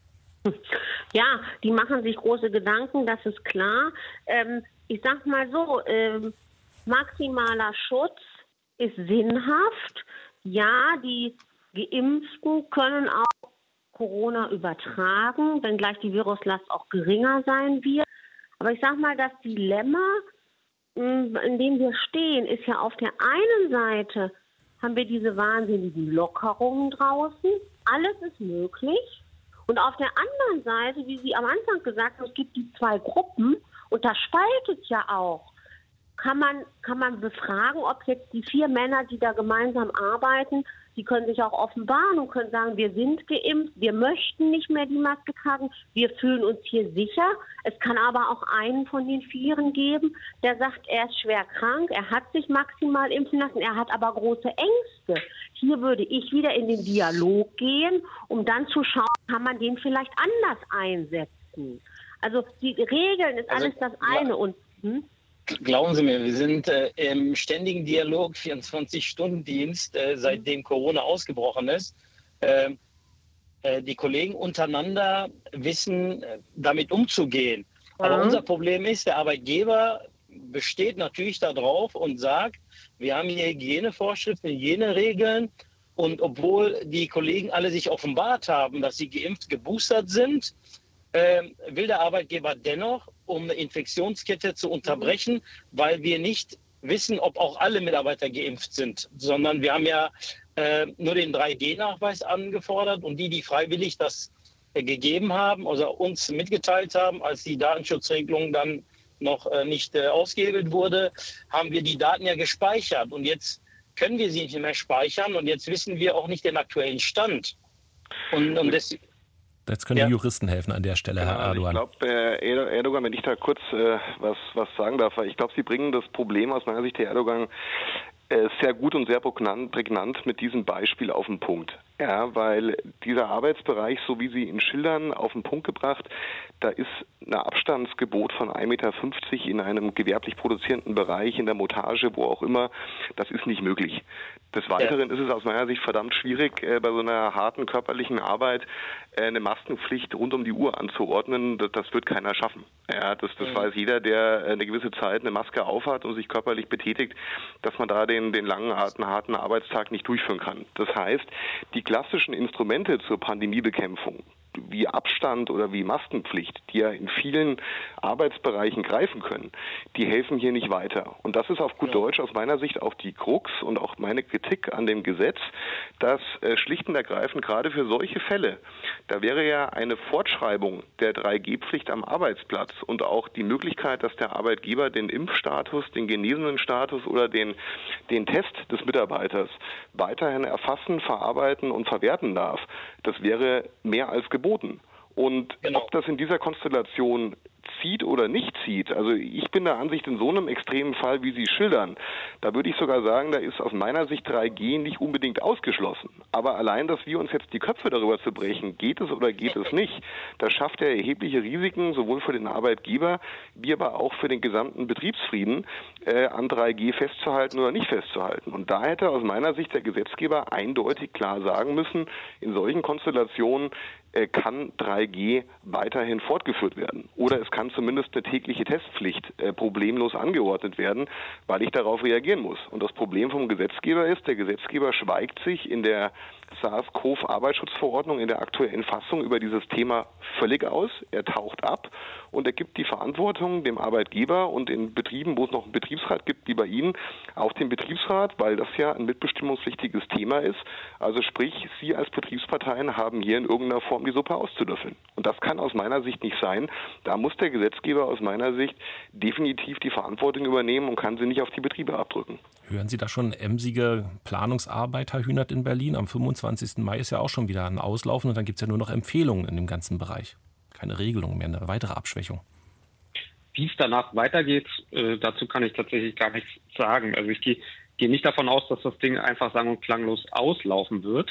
C: Ja, die machen sich große Gedanken, das ist klar. Ich sag mal so, maximaler Schutz ist sinnhaft. Ja, die Geimpften können auch Corona übertragen, wenngleich die Viruslast auch geringer sein wird. Aber ich sag mal, das Dilemma, in dem wir stehen, ist ja auf der einen Seite haben wir diese wahnsinnigen Lockerungen draußen. Alles ist möglich. Und auf der anderen Seite, wie Sie am Anfang gesagt haben, es gibt die 2 Gruppen und das spaltet ja auch. Kann man befragen, ob jetzt die 4 Männer, die da gemeinsam arbeiten, die können sich auch offenbaren und können sagen, wir sind geimpft, wir möchten nicht mehr die Maske tragen, wir fühlen uns hier sicher. Es kann aber auch einen von den 4 geben, der sagt, er ist schwer krank, er hat sich maximal impfen lassen, er hat aber große Ängste. Hier würde ich wieder in den Dialog gehen, um dann zu schauen, kann man den vielleicht anders einsetzen. Also die Regeln ist alles das eine. Und
G: glauben Sie mir, wir sind im ständigen Dialog, 24-Stunden-Dienst, seitdem Corona ausgebrochen ist. Die Kollegen untereinander wissen, damit umzugehen. Aber unser Problem ist, der Arbeitgeber besteht natürlich darauf und sagt, wir haben hier Hygienevorschriften, Hygieneregeln. Und obwohl die Kollegen alle sich offenbart haben, dass sie geimpft, geboostert sind, will der Arbeitgeber dennoch, um eine Infektionskette zu unterbrechen, weil wir nicht wissen, ob auch alle Mitarbeiter geimpft sind, sondern wir haben ja nur den 3G-Nachweis angefordert und die freiwillig das gegeben haben, also uns mitgeteilt haben, als die Datenschutzregelung dann noch nicht ausgehebelt wurde, haben wir die Daten ja gespeichert und jetzt können wir sie nicht mehr speichern und jetzt wissen wir auch nicht den aktuellen Stand. Und
B: jetzt können die Juristen helfen an der Stelle, Herr Erdogan.
E: Ich glaube, Erdogan, wenn ich da kurz was sagen darf, ich glaube, Sie bringen das Problem aus meiner Sicht, Herr Erdogan, sehr gut und sehr prägnant mit diesem Beispiel auf den Punkt. Ja, weil dieser Arbeitsbereich, so wie Sie ihn schildern, auf den Punkt gebracht, da ist ein Abstandsgebot von 1,50 Meter in einem gewerblich produzierenden Bereich, in der Montage, wo auch immer, das ist nicht möglich. Des Weiteren ist es aus meiner Sicht verdammt schwierig, bei so einer harten körperlichen Arbeit eine Maskenpflicht rund um die Uhr anzuordnen. Das wird keiner schaffen. Ja, das weiß jeder, der eine gewisse Zeit eine Maske aufhat und sich körperlich betätigt, dass man da den langen, harten Arbeitstag nicht durchführen kann. Das heißt, die klassischen Instrumente zur Pandemiebekämpfung, wie Abstand oder wie Maskenpflicht, die ja in vielen Arbeitsbereichen greifen können, die helfen hier nicht weiter. Und das ist auf gut Deutsch aus meiner Sicht auch die Krux und auch meine Kritik an dem Gesetz, dass schlicht und ergreifend gerade für solche Fälle, da wäre ja eine Fortschreibung der 3G-Pflicht am Arbeitsplatz und auch die Möglichkeit, dass der Arbeitgeber den Impfstatus, den genesenen Status oder den Test des Mitarbeiters weiterhin erfassen, verarbeiten und verwerten darf, das wäre mehr als geboten. Und ob das in dieser Konstellation zieht oder nicht zieht, also ich bin der Ansicht, in so einem extremen Fall, wie Sie schildern, da würde ich sogar sagen, da ist aus meiner Sicht 3G nicht unbedingt ausgeschlossen. Aber allein, dass wir uns jetzt die Köpfe darüber zu brechen, geht es oder geht es nicht, das schafft ja erhebliche Risiken, sowohl für den Arbeitgeber, wie aber auch für den gesamten Betriebsfrieden, an 3G festzuhalten oder nicht festzuhalten. Und da hätte aus meiner Sicht der Gesetzgeber eindeutig klar sagen müssen, in solchen Konstellationen kann 3G weiterhin fortgeführt werden. Oder es kann zumindest eine tägliche Testpflicht problemlos angeordnet werden, weil ich darauf reagieren muss. Und das Problem vom Gesetzgeber ist, der Gesetzgeber schweigt sich in der SARS-CoV-Arbeitsschutzverordnung in der aktuellen Fassung über dieses Thema völlig aus. Er taucht ab und er gibt die Verantwortung dem Arbeitgeber und in Betrieben, wo es noch einen Betriebsrat gibt, wie bei Ihnen, auch dem Betriebsrat, weil das ja ein mitbestimmungspflichtiges Thema ist. Also sprich, Sie als Betriebsparteien haben hier in irgendeiner Form die Suppe auszulöffeln. Und das kann aus meiner Sicht nicht sein. Da muss der Gesetzgeber aus meiner Sicht definitiv die Verantwortung übernehmen und kann sie nicht auf die Betriebe abdrücken.
B: Hören Sie da schon emsige Planungsarbeit, Herr Hünert, in Berlin? Am 25. Mai ist ja auch schon wieder ein Auslaufen und dann gibt es ja nur noch Empfehlungen in dem ganzen Bereich. Keine Regelung mehr, eine weitere Abschwächung.
D: Wie es danach weitergeht, dazu kann ich tatsächlich gar nichts sagen. Also ich gehe nicht davon aus, dass das Ding einfach sang- und klanglos auslaufen wird.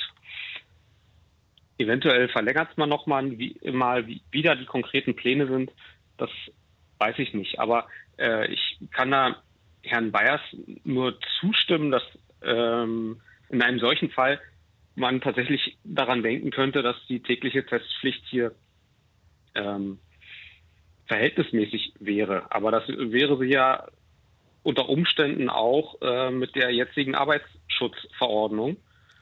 D: Eventuell verlängert es man nochmal, wie wieder die konkreten Pläne sind. Das weiß ich nicht. Aber ich kann da Herrn Bayers nur zustimmen, dass in einem solchen Fall man tatsächlich daran denken könnte, dass die tägliche Testpflicht hier verhältnismäßig wäre. Aber das wäre sie ja unter Umständen auch mit der jetzigen Arbeitsschutzverordnung.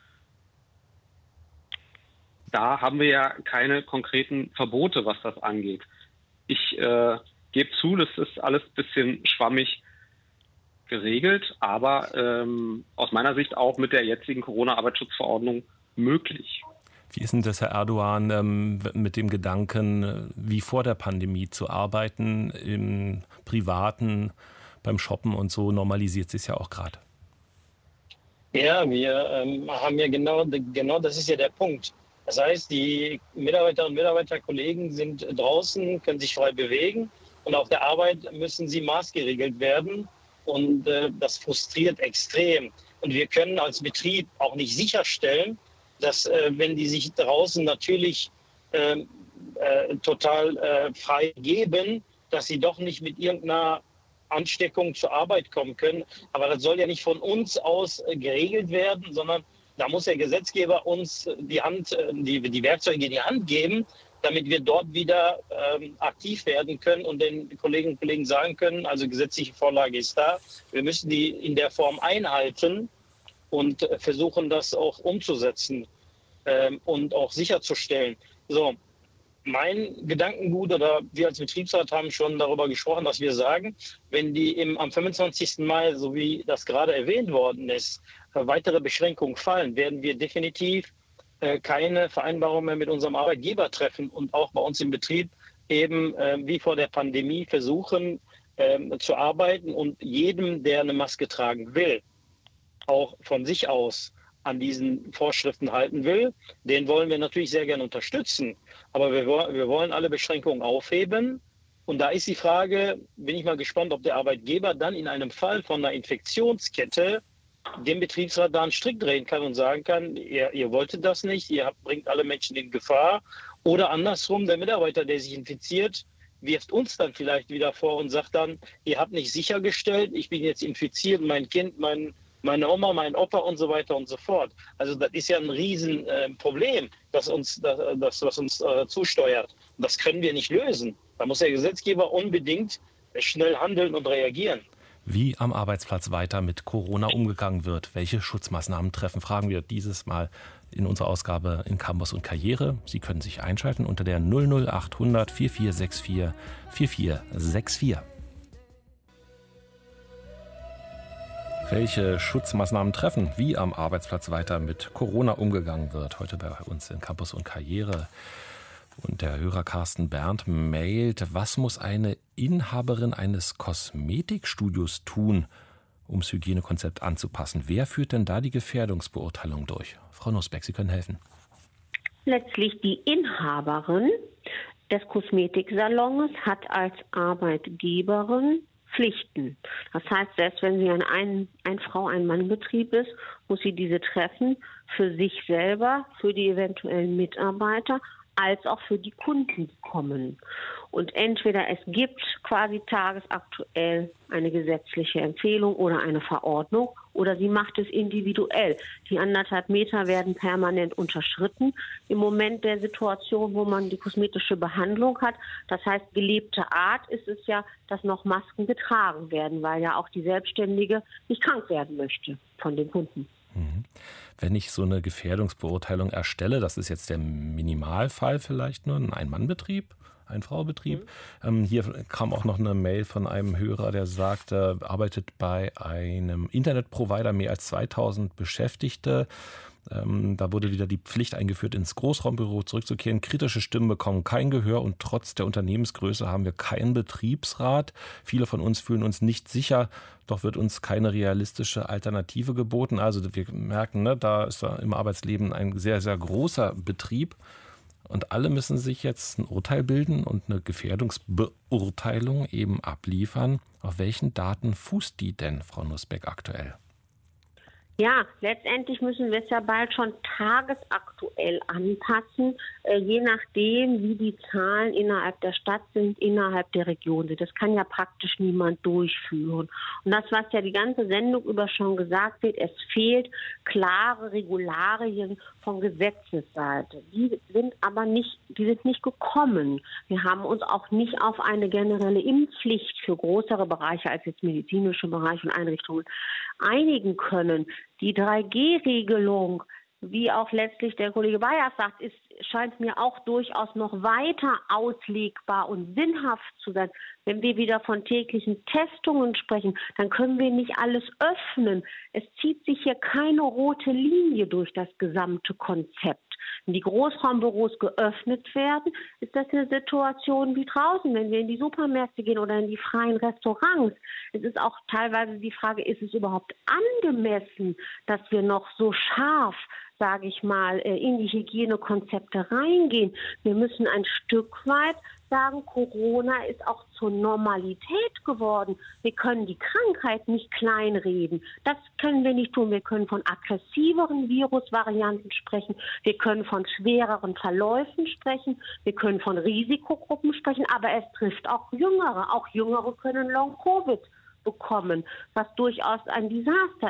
D: Da haben wir ja keine konkreten Verbote, was das angeht. Ich gebe zu, das ist alles ein bisschen schwammig geregelt, aber aus meiner Sicht auch mit der jetzigen Corona-Arbeitsschutzverordnung möglich.
B: Wie ist denn das, Herr Erdogan, mit dem Gedanken, wie vor der Pandemie zu arbeiten, im Privaten, beim Shoppen und so, normalisiert sich ja auch gerade?
G: Ja, wir haben ja genau, das ist ja der Punkt. Das heißt, die Mitarbeiterinnen und Mitarbeiter, Kollegen sind draußen, können sich frei bewegen und auf der Arbeit müssen sie maßgeregelt werden. Und das frustriert extrem. Und wir können als Betrieb auch nicht sicherstellen, dass wenn die sich draußen natürlich total frei geben, dass sie doch nicht mit irgendeiner Ansteckung zur Arbeit kommen können. Aber das soll ja nicht von uns aus geregelt werden, sondern da muss der Gesetzgeber uns die Werkzeuge in die Hand geben, damit wir dort wieder aktiv werden können und den Kolleginnen und Kollegen sagen können, also gesetzliche Vorlage ist da, wir müssen die in der Form einhalten und versuchen, das auch umzusetzen und auch sicherzustellen. So, mein Gedankengut oder wir als Betriebsrat haben schon darüber gesprochen, dass wir sagen, wenn die am 25. Mai, so wie das gerade erwähnt worden ist, weitere Beschränkungen fallen, werden wir definitiv keine Vereinbarung mehr mit unserem Arbeitgeber treffen und auch bei uns im Betrieb eben wie vor der Pandemie versuchen zu arbeiten und jedem, der eine Maske tragen will, auch von sich aus an diesen Vorschriften halten will, den wollen wir natürlich sehr gerne unterstützen. Aber wir wollen alle Beschränkungen aufheben. Und da ist die Frage, bin ich mal gespannt, ob der Arbeitgeber dann in einem Fall von einer Infektionskette dem Betriebsrat da einen Strick drehen kann und sagen kann, ihr wolltet das nicht, ihr bringt alle Menschen in Gefahr. Oder andersrum, der Mitarbeiter, der sich infiziert, wirft uns dann vielleicht wieder vor und sagt dann, ihr habt nicht sichergestellt, ich bin jetzt infiziert, mein Kind, meine Oma, mein Opa und so weiter und so fort. Also das ist ja ein Riesenproblem, was uns zusteuert. Und das können wir nicht lösen. Da muss der Gesetzgeber unbedingt schnell handeln und reagieren.
B: Wie am Arbeitsplatz weiter mit Corona umgegangen wird, welche Schutzmaßnahmen treffen, fragen wir dieses Mal in unserer Ausgabe in Campus und Karriere. Sie können sich einschalten unter der 00800 4464 4464. Welche Schutzmaßnahmen treffen, wie am Arbeitsplatz weiter mit Corona umgegangen wird. Heute bei uns in Campus und Karriere. Und der Hörer Carsten Berndt mailt, was muss eine Inhaberin eines Kosmetikstudios tun, um das Hygienekonzept anzupassen? Wer führt denn da die Gefährdungsbeurteilung durch? Frau Nussbeck, Sie können helfen.
C: Letztlich die Inhaberin des Kosmetiksalons hat als Arbeitgeberin Pflichten. Das heißt, selbst wenn sie ein Frau-Ein-Mann-Betrieb ist, muss sie diese treffen für sich selber, für die eventuellen Mitarbeiter, als auch für die Kunden, die kommen. Und entweder es gibt quasi tagesaktuell eine gesetzliche Empfehlung oder eine Verordnung oder sie macht es individuell. Die 1,5 Meter werden permanent unterschritten. Im Moment der Situation, wo man die kosmetische Behandlung hat, das heißt gelebte Art, ist es ja, dass noch Masken getragen werden, weil ja auch die Selbstständige nicht krank werden möchte von den Kunden.
B: Wenn ich so eine Gefährdungsbeurteilung erstelle, das ist jetzt der Minimalfall vielleicht nur, ein Ein-Mann-Betrieb, Ein-Frau-Betrieb. Hier kam auch noch eine Mail von einem Hörer, der sagt, er arbeitet bei einem Internetprovider, mehr als 2000 Beschäftigte. Da wurde wieder die Pflicht eingeführt, ins Großraumbüro zurückzukehren. Kritische Stimmen bekommen kein Gehör und trotz der Unternehmensgröße haben wir keinen Betriebsrat. Viele von uns fühlen uns nicht sicher, doch wird uns keine realistische Alternative geboten. Also wir merken, da ist im Arbeitsleben ein sehr, sehr großer Betrieb. Und alle müssen sich jetzt ein Urteil bilden und eine Gefährdungsbeurteilung eben abliefern. Auf welchen Daten fußt die denn, Frau Nussbeck, aktuell?
C: Ja, letztendlich müssen wir es ja bald schon tagesaktuell anpassen, je nachdem, wie die Zahlen innerhalb der Stadt sind, innerhalb der Region sind. Das kann ja praktisch niemand durchführen. Und das, was ja die ganze Sendung über schon gesagt wird, es fehlt klare Regularien von Gesetzesseite. Die sind nicht gekommen. Wir haben uns auch nicht auf eine generelle Impfpflicht für größere Bereiche als jetzt medizinische Bereiche und Einrichtungen einigen können. Die 3G-Regelung, wie auch letztlich der Kollege Bayers sagt, scheint mir auch durchaus noch weiter auslegbar und sinnhaft zu sein. Wenn wir wieder von täglichen Testungen sprechen, dann können wir nicht alles öffnen. Es zieht sich hier keine rote Linie durch das gesamte Konzept. Wenn die Großraumbüros geöffnet werden, ist das eine Situation wie draußen, wenn wir in die Supermärkte gehen oder in die freien Restaurants. Es ist auch teilweise die Frage, ist es überhaupt angemessen, dass wir noch so scharf, sage ich mal, in die Hygienekonzepte reingehen. Wir müssen ein Stück weit sagen, Corona ist auch zur Normalität geworden. Wir können die Krankheit nicht kleinreden. Das können wir nicht tun. Wir können von aggressiveren Virusvarianten sprechen. Wir können von schwereren Verläufen sprechen. Wir können von Risikogruppen sprechen. Aber es trifft auch Jüngere. Auch Jüngere können Long-Covid bekommen, was durchaus ein Desaster ist.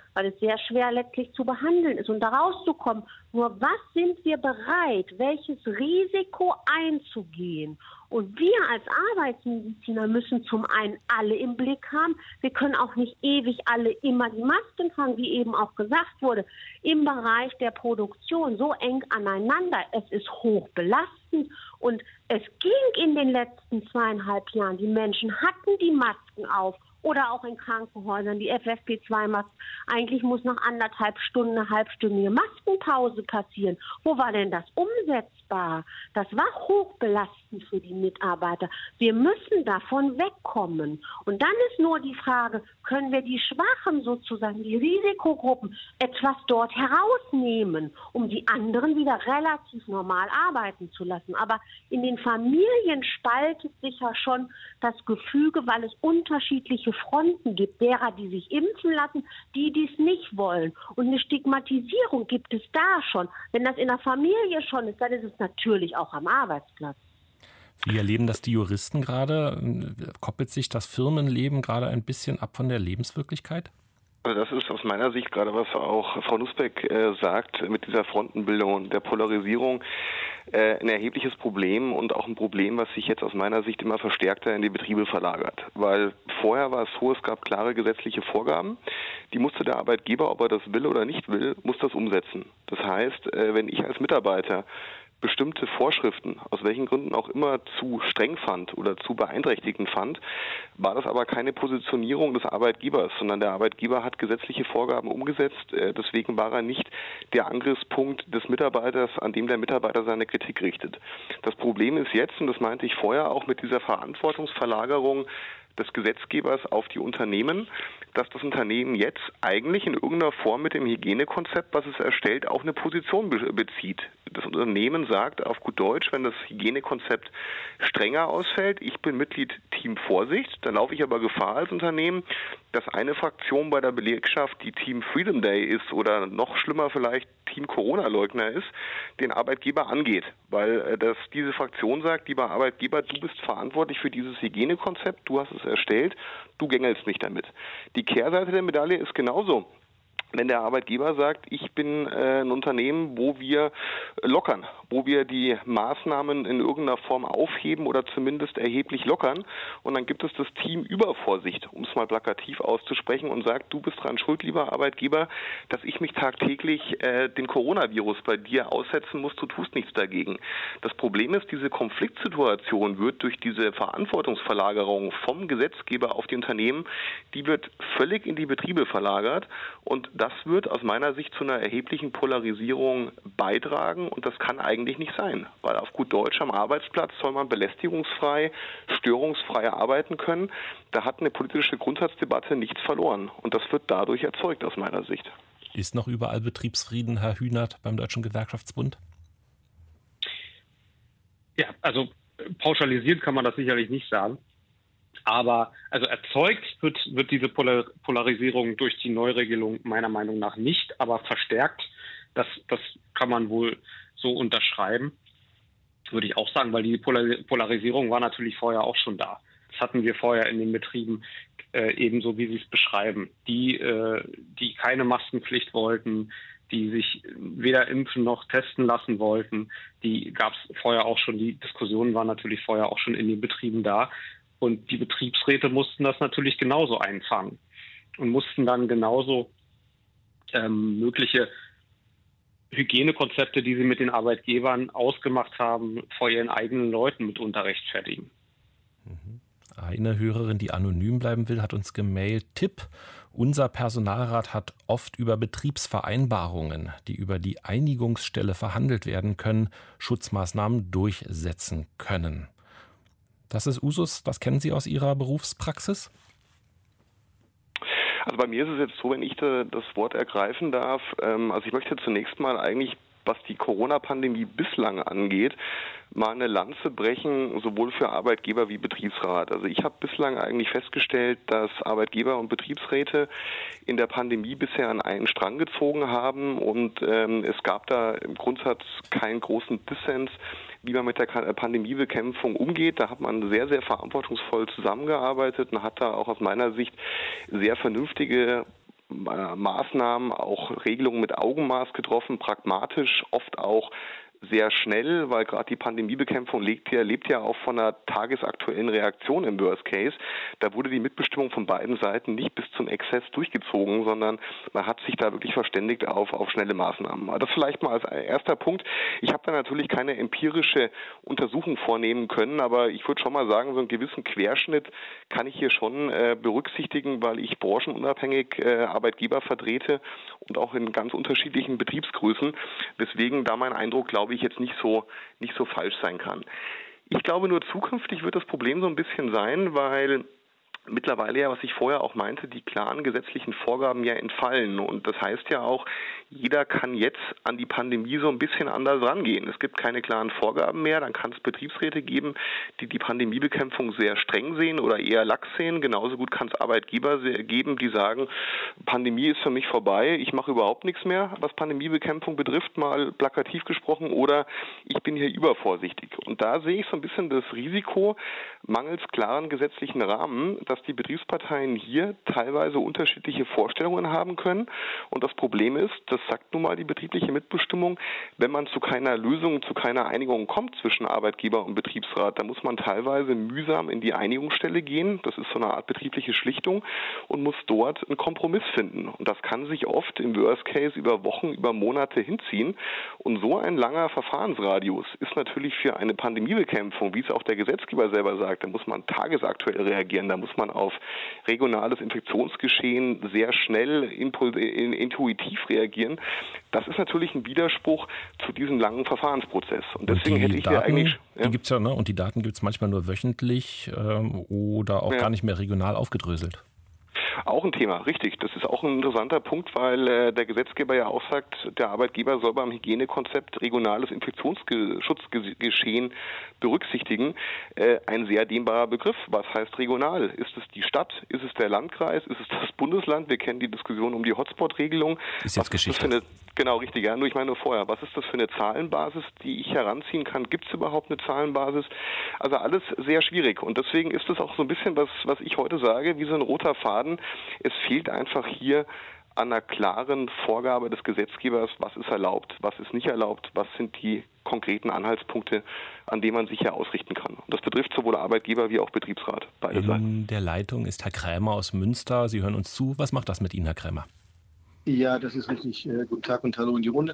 C: weil es sehr schwer letztlich zu behandeln ist und da rauszukommen. Nur was sind wir bereit, welches Risiko einzugehen? Und wir als Arbeitsmediziner müssen zum einen alle im Blick haben. Wir können auch nicht ewig alle immer die Masken tragen, wie eben auch gesagt wurde, im Bereich der Produktion so eng aneinander. Es ist hoch belastend und es ging in den letzten 2,5 Jahren. Die Menschen hatten die Masken auf. Oder auch in Krankenhäusern, die FFP2-Masken. Eigentlich muss nach 1,5 Stunden eine halbstündige Maskenpause passieren. Wo war denn das umsetzbar? Das war hochbelastend für die Mitarbeiter. Wir müssen davon wegkommen. Und dann ist nur die Frage, können wir die Schwachen sozusagen, die Risikogruppen, etwas dort herausnehmen, um die anderen wieder relativ normal arbeiten zu lassen. Aber in den Familien spaltet sich ja schon das Gefüge, weil es unterschiedliche Fronten gibt, derer, die sich impfen lassen, die dies nicht wollen. Und eine Stigmatisierung gibt es da schon. Wenn das in der Familie schon ist, dann ist es natürlich auch am Arbeitsplatz.
B: Wie erleben das die Juristen gerade? Koppelt sich das Firmenleben gerade ein bisschen ab von der Lebenswirklichkeit?
E: Also das ist aus meiner Sicht gerade, was auch Frau Nussbeck sagt, mit dieser Frontenbildung und der Polarisierung ein erhebliches Problem und auch ein Problem, was sich jetzt aus meiner Sicht immer verstärkter in die Betriebe verlagert. Weil vorher war es so, es gab klare gesetzliche Vorgaben, die musste der Arbeitgeber, ob er das will oder nicht will, muss das umsetzen. Das heißt, wenn ich als Mitarbeiter bestimmte Vorschriften, aus welchen Gründen auch immer, zu streng fand oder zu beeinträchtigend fand, war das aber keine Positionierung des Arbeitgebers, sondern der Arbeitgeber hat gesetzliche Vorgaben umgesetzt. Deswegen war er nicht der Angriffspunkt des Mitarbeiters, an dem der Mitarbeiter seine Kritik richtet. Das Problem ist jetzt, und das meinte ich vorher auch mit dieser Verantwortungsverlagerung des Gesetzgebers auf die Unternehmen, dass das Unternehmen jetzt eigentlich in irgendeiner Form mit dem Hygienekonzept, was es erstellt, auch eine Position bezieht. Das Unternehmen sagt auf gut Deutsch, wenn das Hygienekonzept strenger ausfällt, ich bin Mitglied Team Vorsicht, dann laufe ich aber Gefahr als Unternehmen, dass eine Fraktion bei der Belegschaft, die Team Freedom Day ist oder noch schlimmer vielleicht Team Corona-Leugner ist, den Arbeitgeber angeht, weil diese Fraktion sagt, lieber Arbeitgeber, du bist verantwortlich für dieses Hygienekonzept, du hast es erstellt, du gängelst nicht damit. Die Kehrseite der Medaille ist genauso. Wenn der Arbeitgeber sagt, ich bin ein Unternehmen, wo wir lockern, wo wir die Maßnahmen in irgendeiner Form aufheben oder zumindest erheblich lockern, und dann gibt es das Team Übervorsicht, um es mal plakativ auszusprechen, und sagt, du bist dran schuld, lieber Arbeitgeber, dass ich mich tagtäglich dem Coronavirus bei dir aussetzen muss, du tust nichts dagegen. Das Problem ist, diese Konfliktsituation wird durch diese Verantwortungsverlagerung vom Gesetzgeber auf die Unternehmen, die wird völlig in die Betriebe verlagert, und das wird aus meiner Sicht zu einer erheblichen Polarisierung beitragen, und das kann eigentlich nicht sein, weil auf gut Deutsch am Arbeitsplatz soll man belästigungsfrei, störungsfrei arbeiten können. Da hat eine politische Grundsatzdebatte nichts verloren, und das wird dadurch erzeugt aus meiner Sicht.
B: Ist noch überall Betriebsfrieden, Herr Hühnert, beim Deutschen Gewerkschaftsbund?
D: Ja, also pauschalisiert kann man das sicherlich nicht sagen. Aber also erzeugt wird diese Polarisierung durch die Neuregelung meiner Meinung nach nicht, aber verstärkt. Das kann man wohl so unterschreiben, würde ich auch sagen, weil die Polarisierung war natürlich vorher auch schon da. Das hatten wir vorher in den Betrieben ebenso, wie Sie es beschreiben. Die keine Maskenpflicht wollten, die sich weder impfen noch testen lassen wollten, die gab es vorher auch schon. Die Diskussionen waren natürlich vorher auch schon in den Betrieben da. Und die Betriebsräte mussten das natürlich genauso einfangen und mussten dann genauso mögliche Hygienekonzepte, die sie mit den Arbeitgebern ausgemacht haben, vor ihren eigenen Leuten mitunter rechtfertigen.
B: Eine Hörerin, die anonym bleiben will, hat uns gemailt: Tipp: Unser Personalrat hat oft über Betriebsvereinbarungen, die über die Einigungsstelle verhandelt werden können, Schutzmaßnahmen durchsetzen können. Das ist Usus, das kennen Sie aus Ihrer Berufspraxis?
E: Also bei mir ist es jetzt so, wenn ich das Wort ergreifen darf, also ich möchte zunächst mal eigentlich, was die Corona-Pandemie bislang angeht, mal eine Lanze brechen, sowohl für Arbeitgeber wie Betriebsrat. Also ich habe bislang eigentlich festgestellt, dass Arbeitgeber und Betriebsräte in der Pandemie bisher an einen Strang gezogen haben, und es gab da im Grundsatz keinen großen Dissens, wie man mit der Pandemiebekämpfung umgeht. Da hat man sehr, sehr verantwortungsvoll zusammengearbeitet und hat da auch aus meiner Sicht sehr vernünftige Maßnahmen, auch Regelungen mit Augenmaß getroffen, pragmatisch, oft auch sehr schnell, weil gerade die Pandemiebekämpfung lebt ja auch von einer tagesaktuellen Reaktion im Worst Case. Da wurde die Mitbestimmung von beiden Seiten nicht bis zum Exzess durchgezogen, sondern man hat sich da wirklich verständigt auf schnelle Maßnahmen. Das vielleicht mal als erster Punkt. Ich habe da natürlich keine empirische Untersuchung vornehmen können, aber ich würde schon mal sagen, so einen gewissen Querschnitt kann ich hier schon berücksichtigen, weil ich branchenunabhängig Arbeitgeber vertrete und auch in ganz unterschiedlichen Betriebsgrößen. Deswegen da mein Eindruck, glaube ich, jetzt nicht so falsch sein kann. Ich glaube nur zukünftig wird das Problem so ein bisschen sein, weil mittlerweile ja, was ich vorher auch meinte, die klaren gesetzlichen Vorgaben ja entfallen. Und das heißt ja auch, jeder kann jetzt an die Pandemie so ein bisschen anders rangehen. Es gibt keine klaren Vorgaben mehr. Dann kann es Betriebsräte geben, die die Pandemiebekämpfung sehr streng sehen oder eher lax sehen. Genauso gut kann es Arbeitgeber geben, die sagen, Pandemie ist für mich vorbei, ich mache überhaupt nichts mehr, was Pandemiebekämpfung betrifft, mal plakativ gesprochen, oder ich bin hier übervorsichtig. Und da sehe ich so ein bisschen das Risiko, mangels klaren gesetzlichen Rahmen, dass die Betriebsparteien hier teilweise unterschiedliche Vorstellungen haben können. Und das Problem ist, das sagt nun mal die betriebliche Mitbestimmung, wenn man zu keiner Lösung, zu keiner Einigung kommt zwischen Arbeitgeber und Betriebsrat, dann muss man teilweise mühsam in die Einigungsstelle gehen. Das ist so eine Art betriebliche Schlichtung und muss dort einen Kompromiss finden. Und das kann sich oft im Worst Case über Wochen, über Monate hinziehen. Und so ein langer Verfahrensradius ist natürlich für eine Pandemiebekämpfung, wie es auch der Gesetzgeber selber sagt, da muss man tagesaktuell reagieren, da muss man auf regionales Infektionsgeschehen sehr schnell, intuitiv reagieren. Das ist natürlich ein Widerspruch zu diesem langen Verfahrensprozess. Und deswegen hätte ich hier eigentlich...
B: Ja. Die gibt's ja, ne? Und die Daten gibt es manchmal nur wöchentlich oder auch gar nicht mehr regional aufgedröselt.
E: Auch ein Thema, richtig. Das ist auch ein interessanter Punkt, weil der Gesetzgeber ja auch sagt, der Arbeitgeber soll beim Hygienekonzept regionales Infektionsschutzgeschehen berücksichtigen. Ein sehr dehnbarer Begriff. Was heißt regional? Ist es die Stadt? Ist es der Landkreis? Ist es das Bundesland? Wir kennen die Diskussion um die Hotspot-Regelung.
B: Ist jetzt Geschichte.
E: Genau, richtig. Ja, nur ich meine nur vorher. Was ist das für eine Zahlenbasis, die ich heranziehen kann? Gibt es überhaupt eine Zahlenbasis? Also alles sehr schwierig. Und deswegen ist es auch so ein bisschen, was ich heute sage, wie so ein roter Faden. Es fehlt einfach hier an einer klaren Vorgabe des Gesetzgebers, was ist erlaubt, was ist nicht erlaubt, was sind die konkreten Anhaltspunkte, an denen man sich hier ausrichten kann. Und das betrifft sowohl Arbeitgeber wie auch Betriebsrat, beide Seiten.
B: In der Leitung ist Herr Krämer aus Münster. Sie hören uns zu. Was macht das mit Ihnen, Herr Krämer?
H: Ja, das ist richtig. Guten Tag und hallo in die Runde.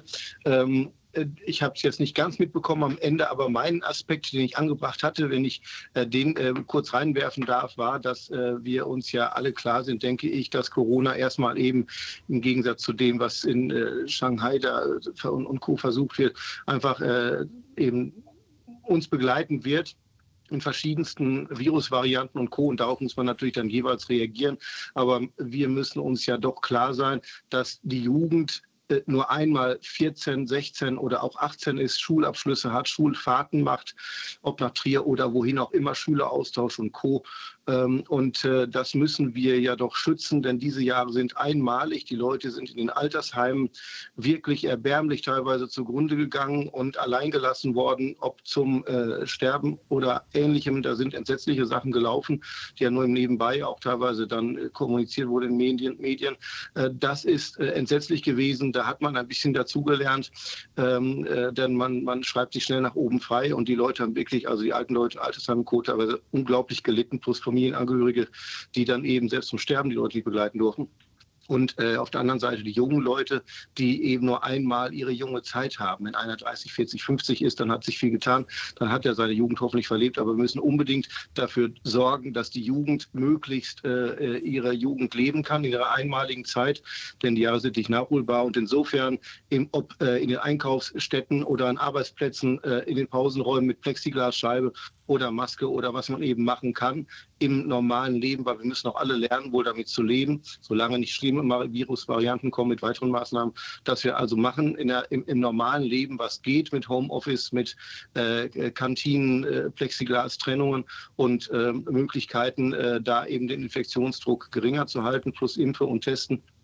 H: Ich habe es jetzt nicht ganz mitbekommen am Ende, aber mein Aspekt, den ich angebracht hatte, wenn ich den kurz reinwerfen darf, war, dass wir uns ja alle klar sind, denke ich, dass Corona erstmal eben im Gegensatz zu dem, was in Shanghai da und Co. versucht wird, einfach eben uns begleiten wird in verschiedensten Virusvarianten und Co. Und darauf muss man natürlich dann jeweils reagieren. Aber wir müssen uns ja doch klar sein, dass die Jugend nur einmal 14, 16 oder auch 18 ist, Schulabschlüsse hat, Schulfahrten macht, ob nach Trier oder wohin auch immer, Schüleraustausch und Co. Und das müssen wir ja doch schützen, denn diese Jahre sind einmalig. Die Leute sind in den Altersheimen wirklich erbärmlich teilweise zugrunde gegangen und alleingelassen worden, ob zum Sterben oder Ähnlichem. Da sind entsetzliche Sachen gelaufen, die ja nur im Nebenbei auch teilweise dann kommuniziert wurde in Medien. Das ist entsetzlich gewesen. Da hat man ein bisschen dazugelernt, denn man schreibt sich schnell nach oben frei und die Leute haben wirklich, also die alten Leute, Altersheim und Co. teilweise unglaublich gelitten, plus Familienangehörige, die dann eben selbst zum Sterben die Leute nicht begleiten durften. Und auf der anderen Seite die jungen Leute, die eben nur einmal ihre junge Zeit haben. Wenn einer 30, 40, 50 ist, dann hat sich viel getan. Dann hat er seine Jugend hoffentlich verlebt. Aber wir müssen unbedingt dafür sorgen, dass die Jugend möglichst ihre Jugend leben kann in ihrer einmaligen Zeit. Denn die Jahre sind nicht nachholbar. Und insofern, ob in den Einkaufsstätten oder an Arbeitsplätzen, in den Pausenräumen mit Plexiglasscheibe oder Maske oder was man eben machen kann im normalen Leben, weil wir müssen auch alle lernen, wohl damit zu leben, solange nicht schlimme Virusvarianten kommen mit weiteren Maßnahmen, dass wir also machen im normalen Leben, was geht mit Homeoffice, mit Kantinen, Plexiglas-Trennungen und Möglichkeiten, da eben den Infektionsdruck geringer zu halten, plus Impfe und Testen.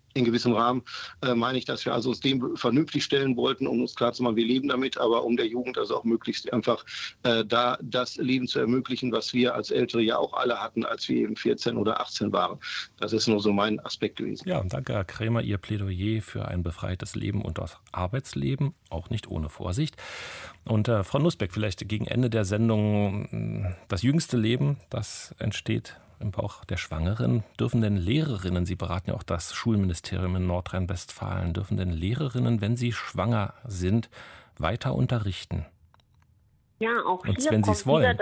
H: In gewissem Rahmen meine ich, dass wir also uns dem vernünftig stellen wollten, um uns klarzumachen, wir leben damit, aber um der Jugend also auch möglichst einfach da das Leben zu ermöglichen, was wir als Ältere ja auch alle hatten, als wir eben 14 oder 18 waren. Das ist nur so mein Aspekt gewesen.
B: Ja, danke, Herr Krämer, Ihr Plädoyer für ein befreites Leben und das Arbeitsleben, auch nicht ohne Vorsicht. Und Frau Nussbeck, vielleicht gegen Ende der Sendung, das jüngste Leben, das entsteht im Bauch der Schwangeren. Dürfen denn Lehrerinnen, Sie beraten ja auch das Schulministerium in Nordrhein-Westfalen, dürfen denn Lehrerinnen, wenn sie schwanger sind, weiter unterrichten?
C: Ja, auch
B: und
C: hier
B: wenn sie es wollen.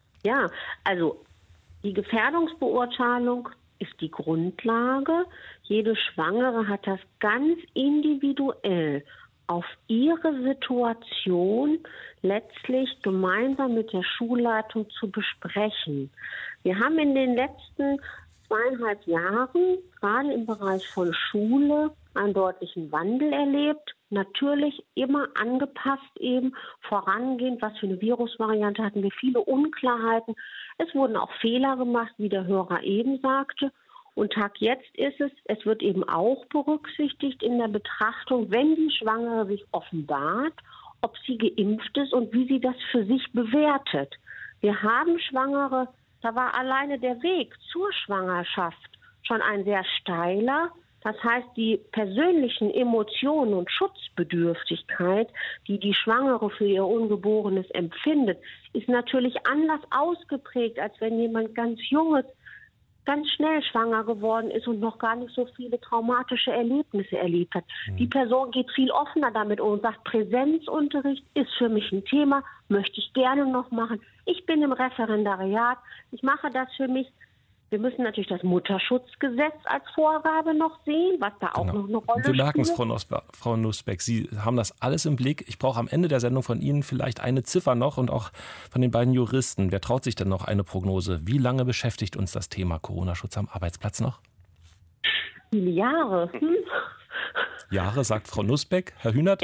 C: Also die Gefährdungsbeurteilung ist die Grundlage. Jede Schwangere hat das ganz individuell auf ihre Situation letztlich gemeinsam mit der Schulleitung zu besprechen. Wir haben in den letzten 2,5 Jahren, gerade im Bereich von Schule, einen deutlichen Wandel erlebt. Natürlich immer angepasst eben, vorangehend, was für eine Virusvariante hatten wir, viele Unklarheiten. Es wurden auch Fehler gemacht, wie der Hörer eben sagte. Und Tag jetzt ist es wird eben auch berücksichtigt in der Betrachtung, wenn die Schwangere sich offenbart, ob sie geimpft ist und wie sie das für sich bewertet. Wir haben Schwangere, da war alleine der Weg zur Schwangerschaft schon ein sehr steiler. Das heißt, die persönlichen Emotionen und Schutzbedürftigkeit, die die Schwangere für ihr Ungeborenes empfindet, ist natürlich anders ausgeprägt, als wenn jemand ganz Junges ganz schnell schwanger geworden ist und noch gar nicht so viele traumatische Erlebnisse erlebt hat. Die Person geht viel offener damit um und sagt, Präsenzunterricht ist für mich ein Thema, möchte ich gerne noch machen. Ich bin im Referendariat, ich mache das für mich. Wir müssen natürlich das Mutterschutzgesetz als Vorgabe noch sehen, was da auch noch eine Rolle spielt.
B: Wir merken es, Frau Nussbeck, Sie haben das alles im Blick. Ich brauche am Ende der Sendung von Ihnen vielleicht eine Ziffer noch und auch von den beiden Juristen. Wer traut sich denn noch eine Prognose? Wie lange beschäftigt uns das Thema Corona-Schutz am Arbeitsplatz noch?
C: Viele Jahre.
B: Jahre, sagt Frau Nussbeck. Herr Hünert?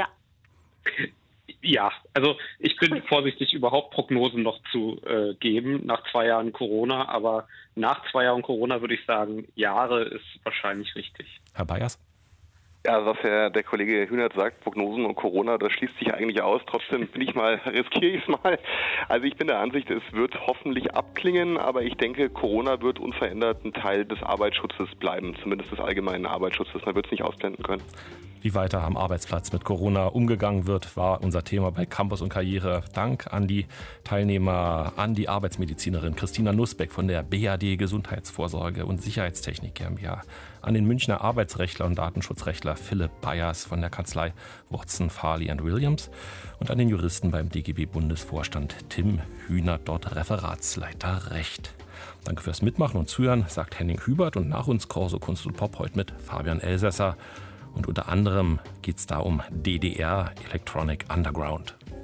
D: Ja, also ich bin vorsichtig, überhaupt Prognosen noch zu geben nach 2 Jahren Corona. Aber nach 2 Jahren Corona würde ich sagen, Jahre ist wahrscheinlich richtig.
B: Herr Bayers?
E: Ja, was der Kollege Hünert sagt, Prognosen und Corona, das schließt sich eigentlich aus. Trotzdem riskiere ich es mal. Also ich bin der Ansicht, es wird hoffentlich abklingen, aber ich denke, Corona wird unverändert ein Teil des Arbeitsschutzes bleiben, zumindest des allgemeinen Arbeitsschutzes. Man wird es nicht ausblenden können.
B: Wie weiter am Arbeitsplatz mit Corona umgegangen wird, war unser Thema bei Campus und Karriere. Dank an die Teilnehmer, an die Arbeitsmedizinerin Christina Nussbeck von der BAD Gesundheitsvorsorge und Sicherheitstechnik GmbH, an den Münchner Arbeitsrechtler und Datenschutzrechtler Philipp Bayers von der Kanzlei Watson, Farley & Williams und an den Juristen beim DGB-Bundesvorstand Tim Hühner, dort Referatsleiter Recht. Danke fürs Mitmachen und Zuhören, sagt Henning Hubert, und nach uns Corso Kunst und Pop heute mit Fabian Elsässer. Und unter anderem geht es da um DDR, Electronic Underground.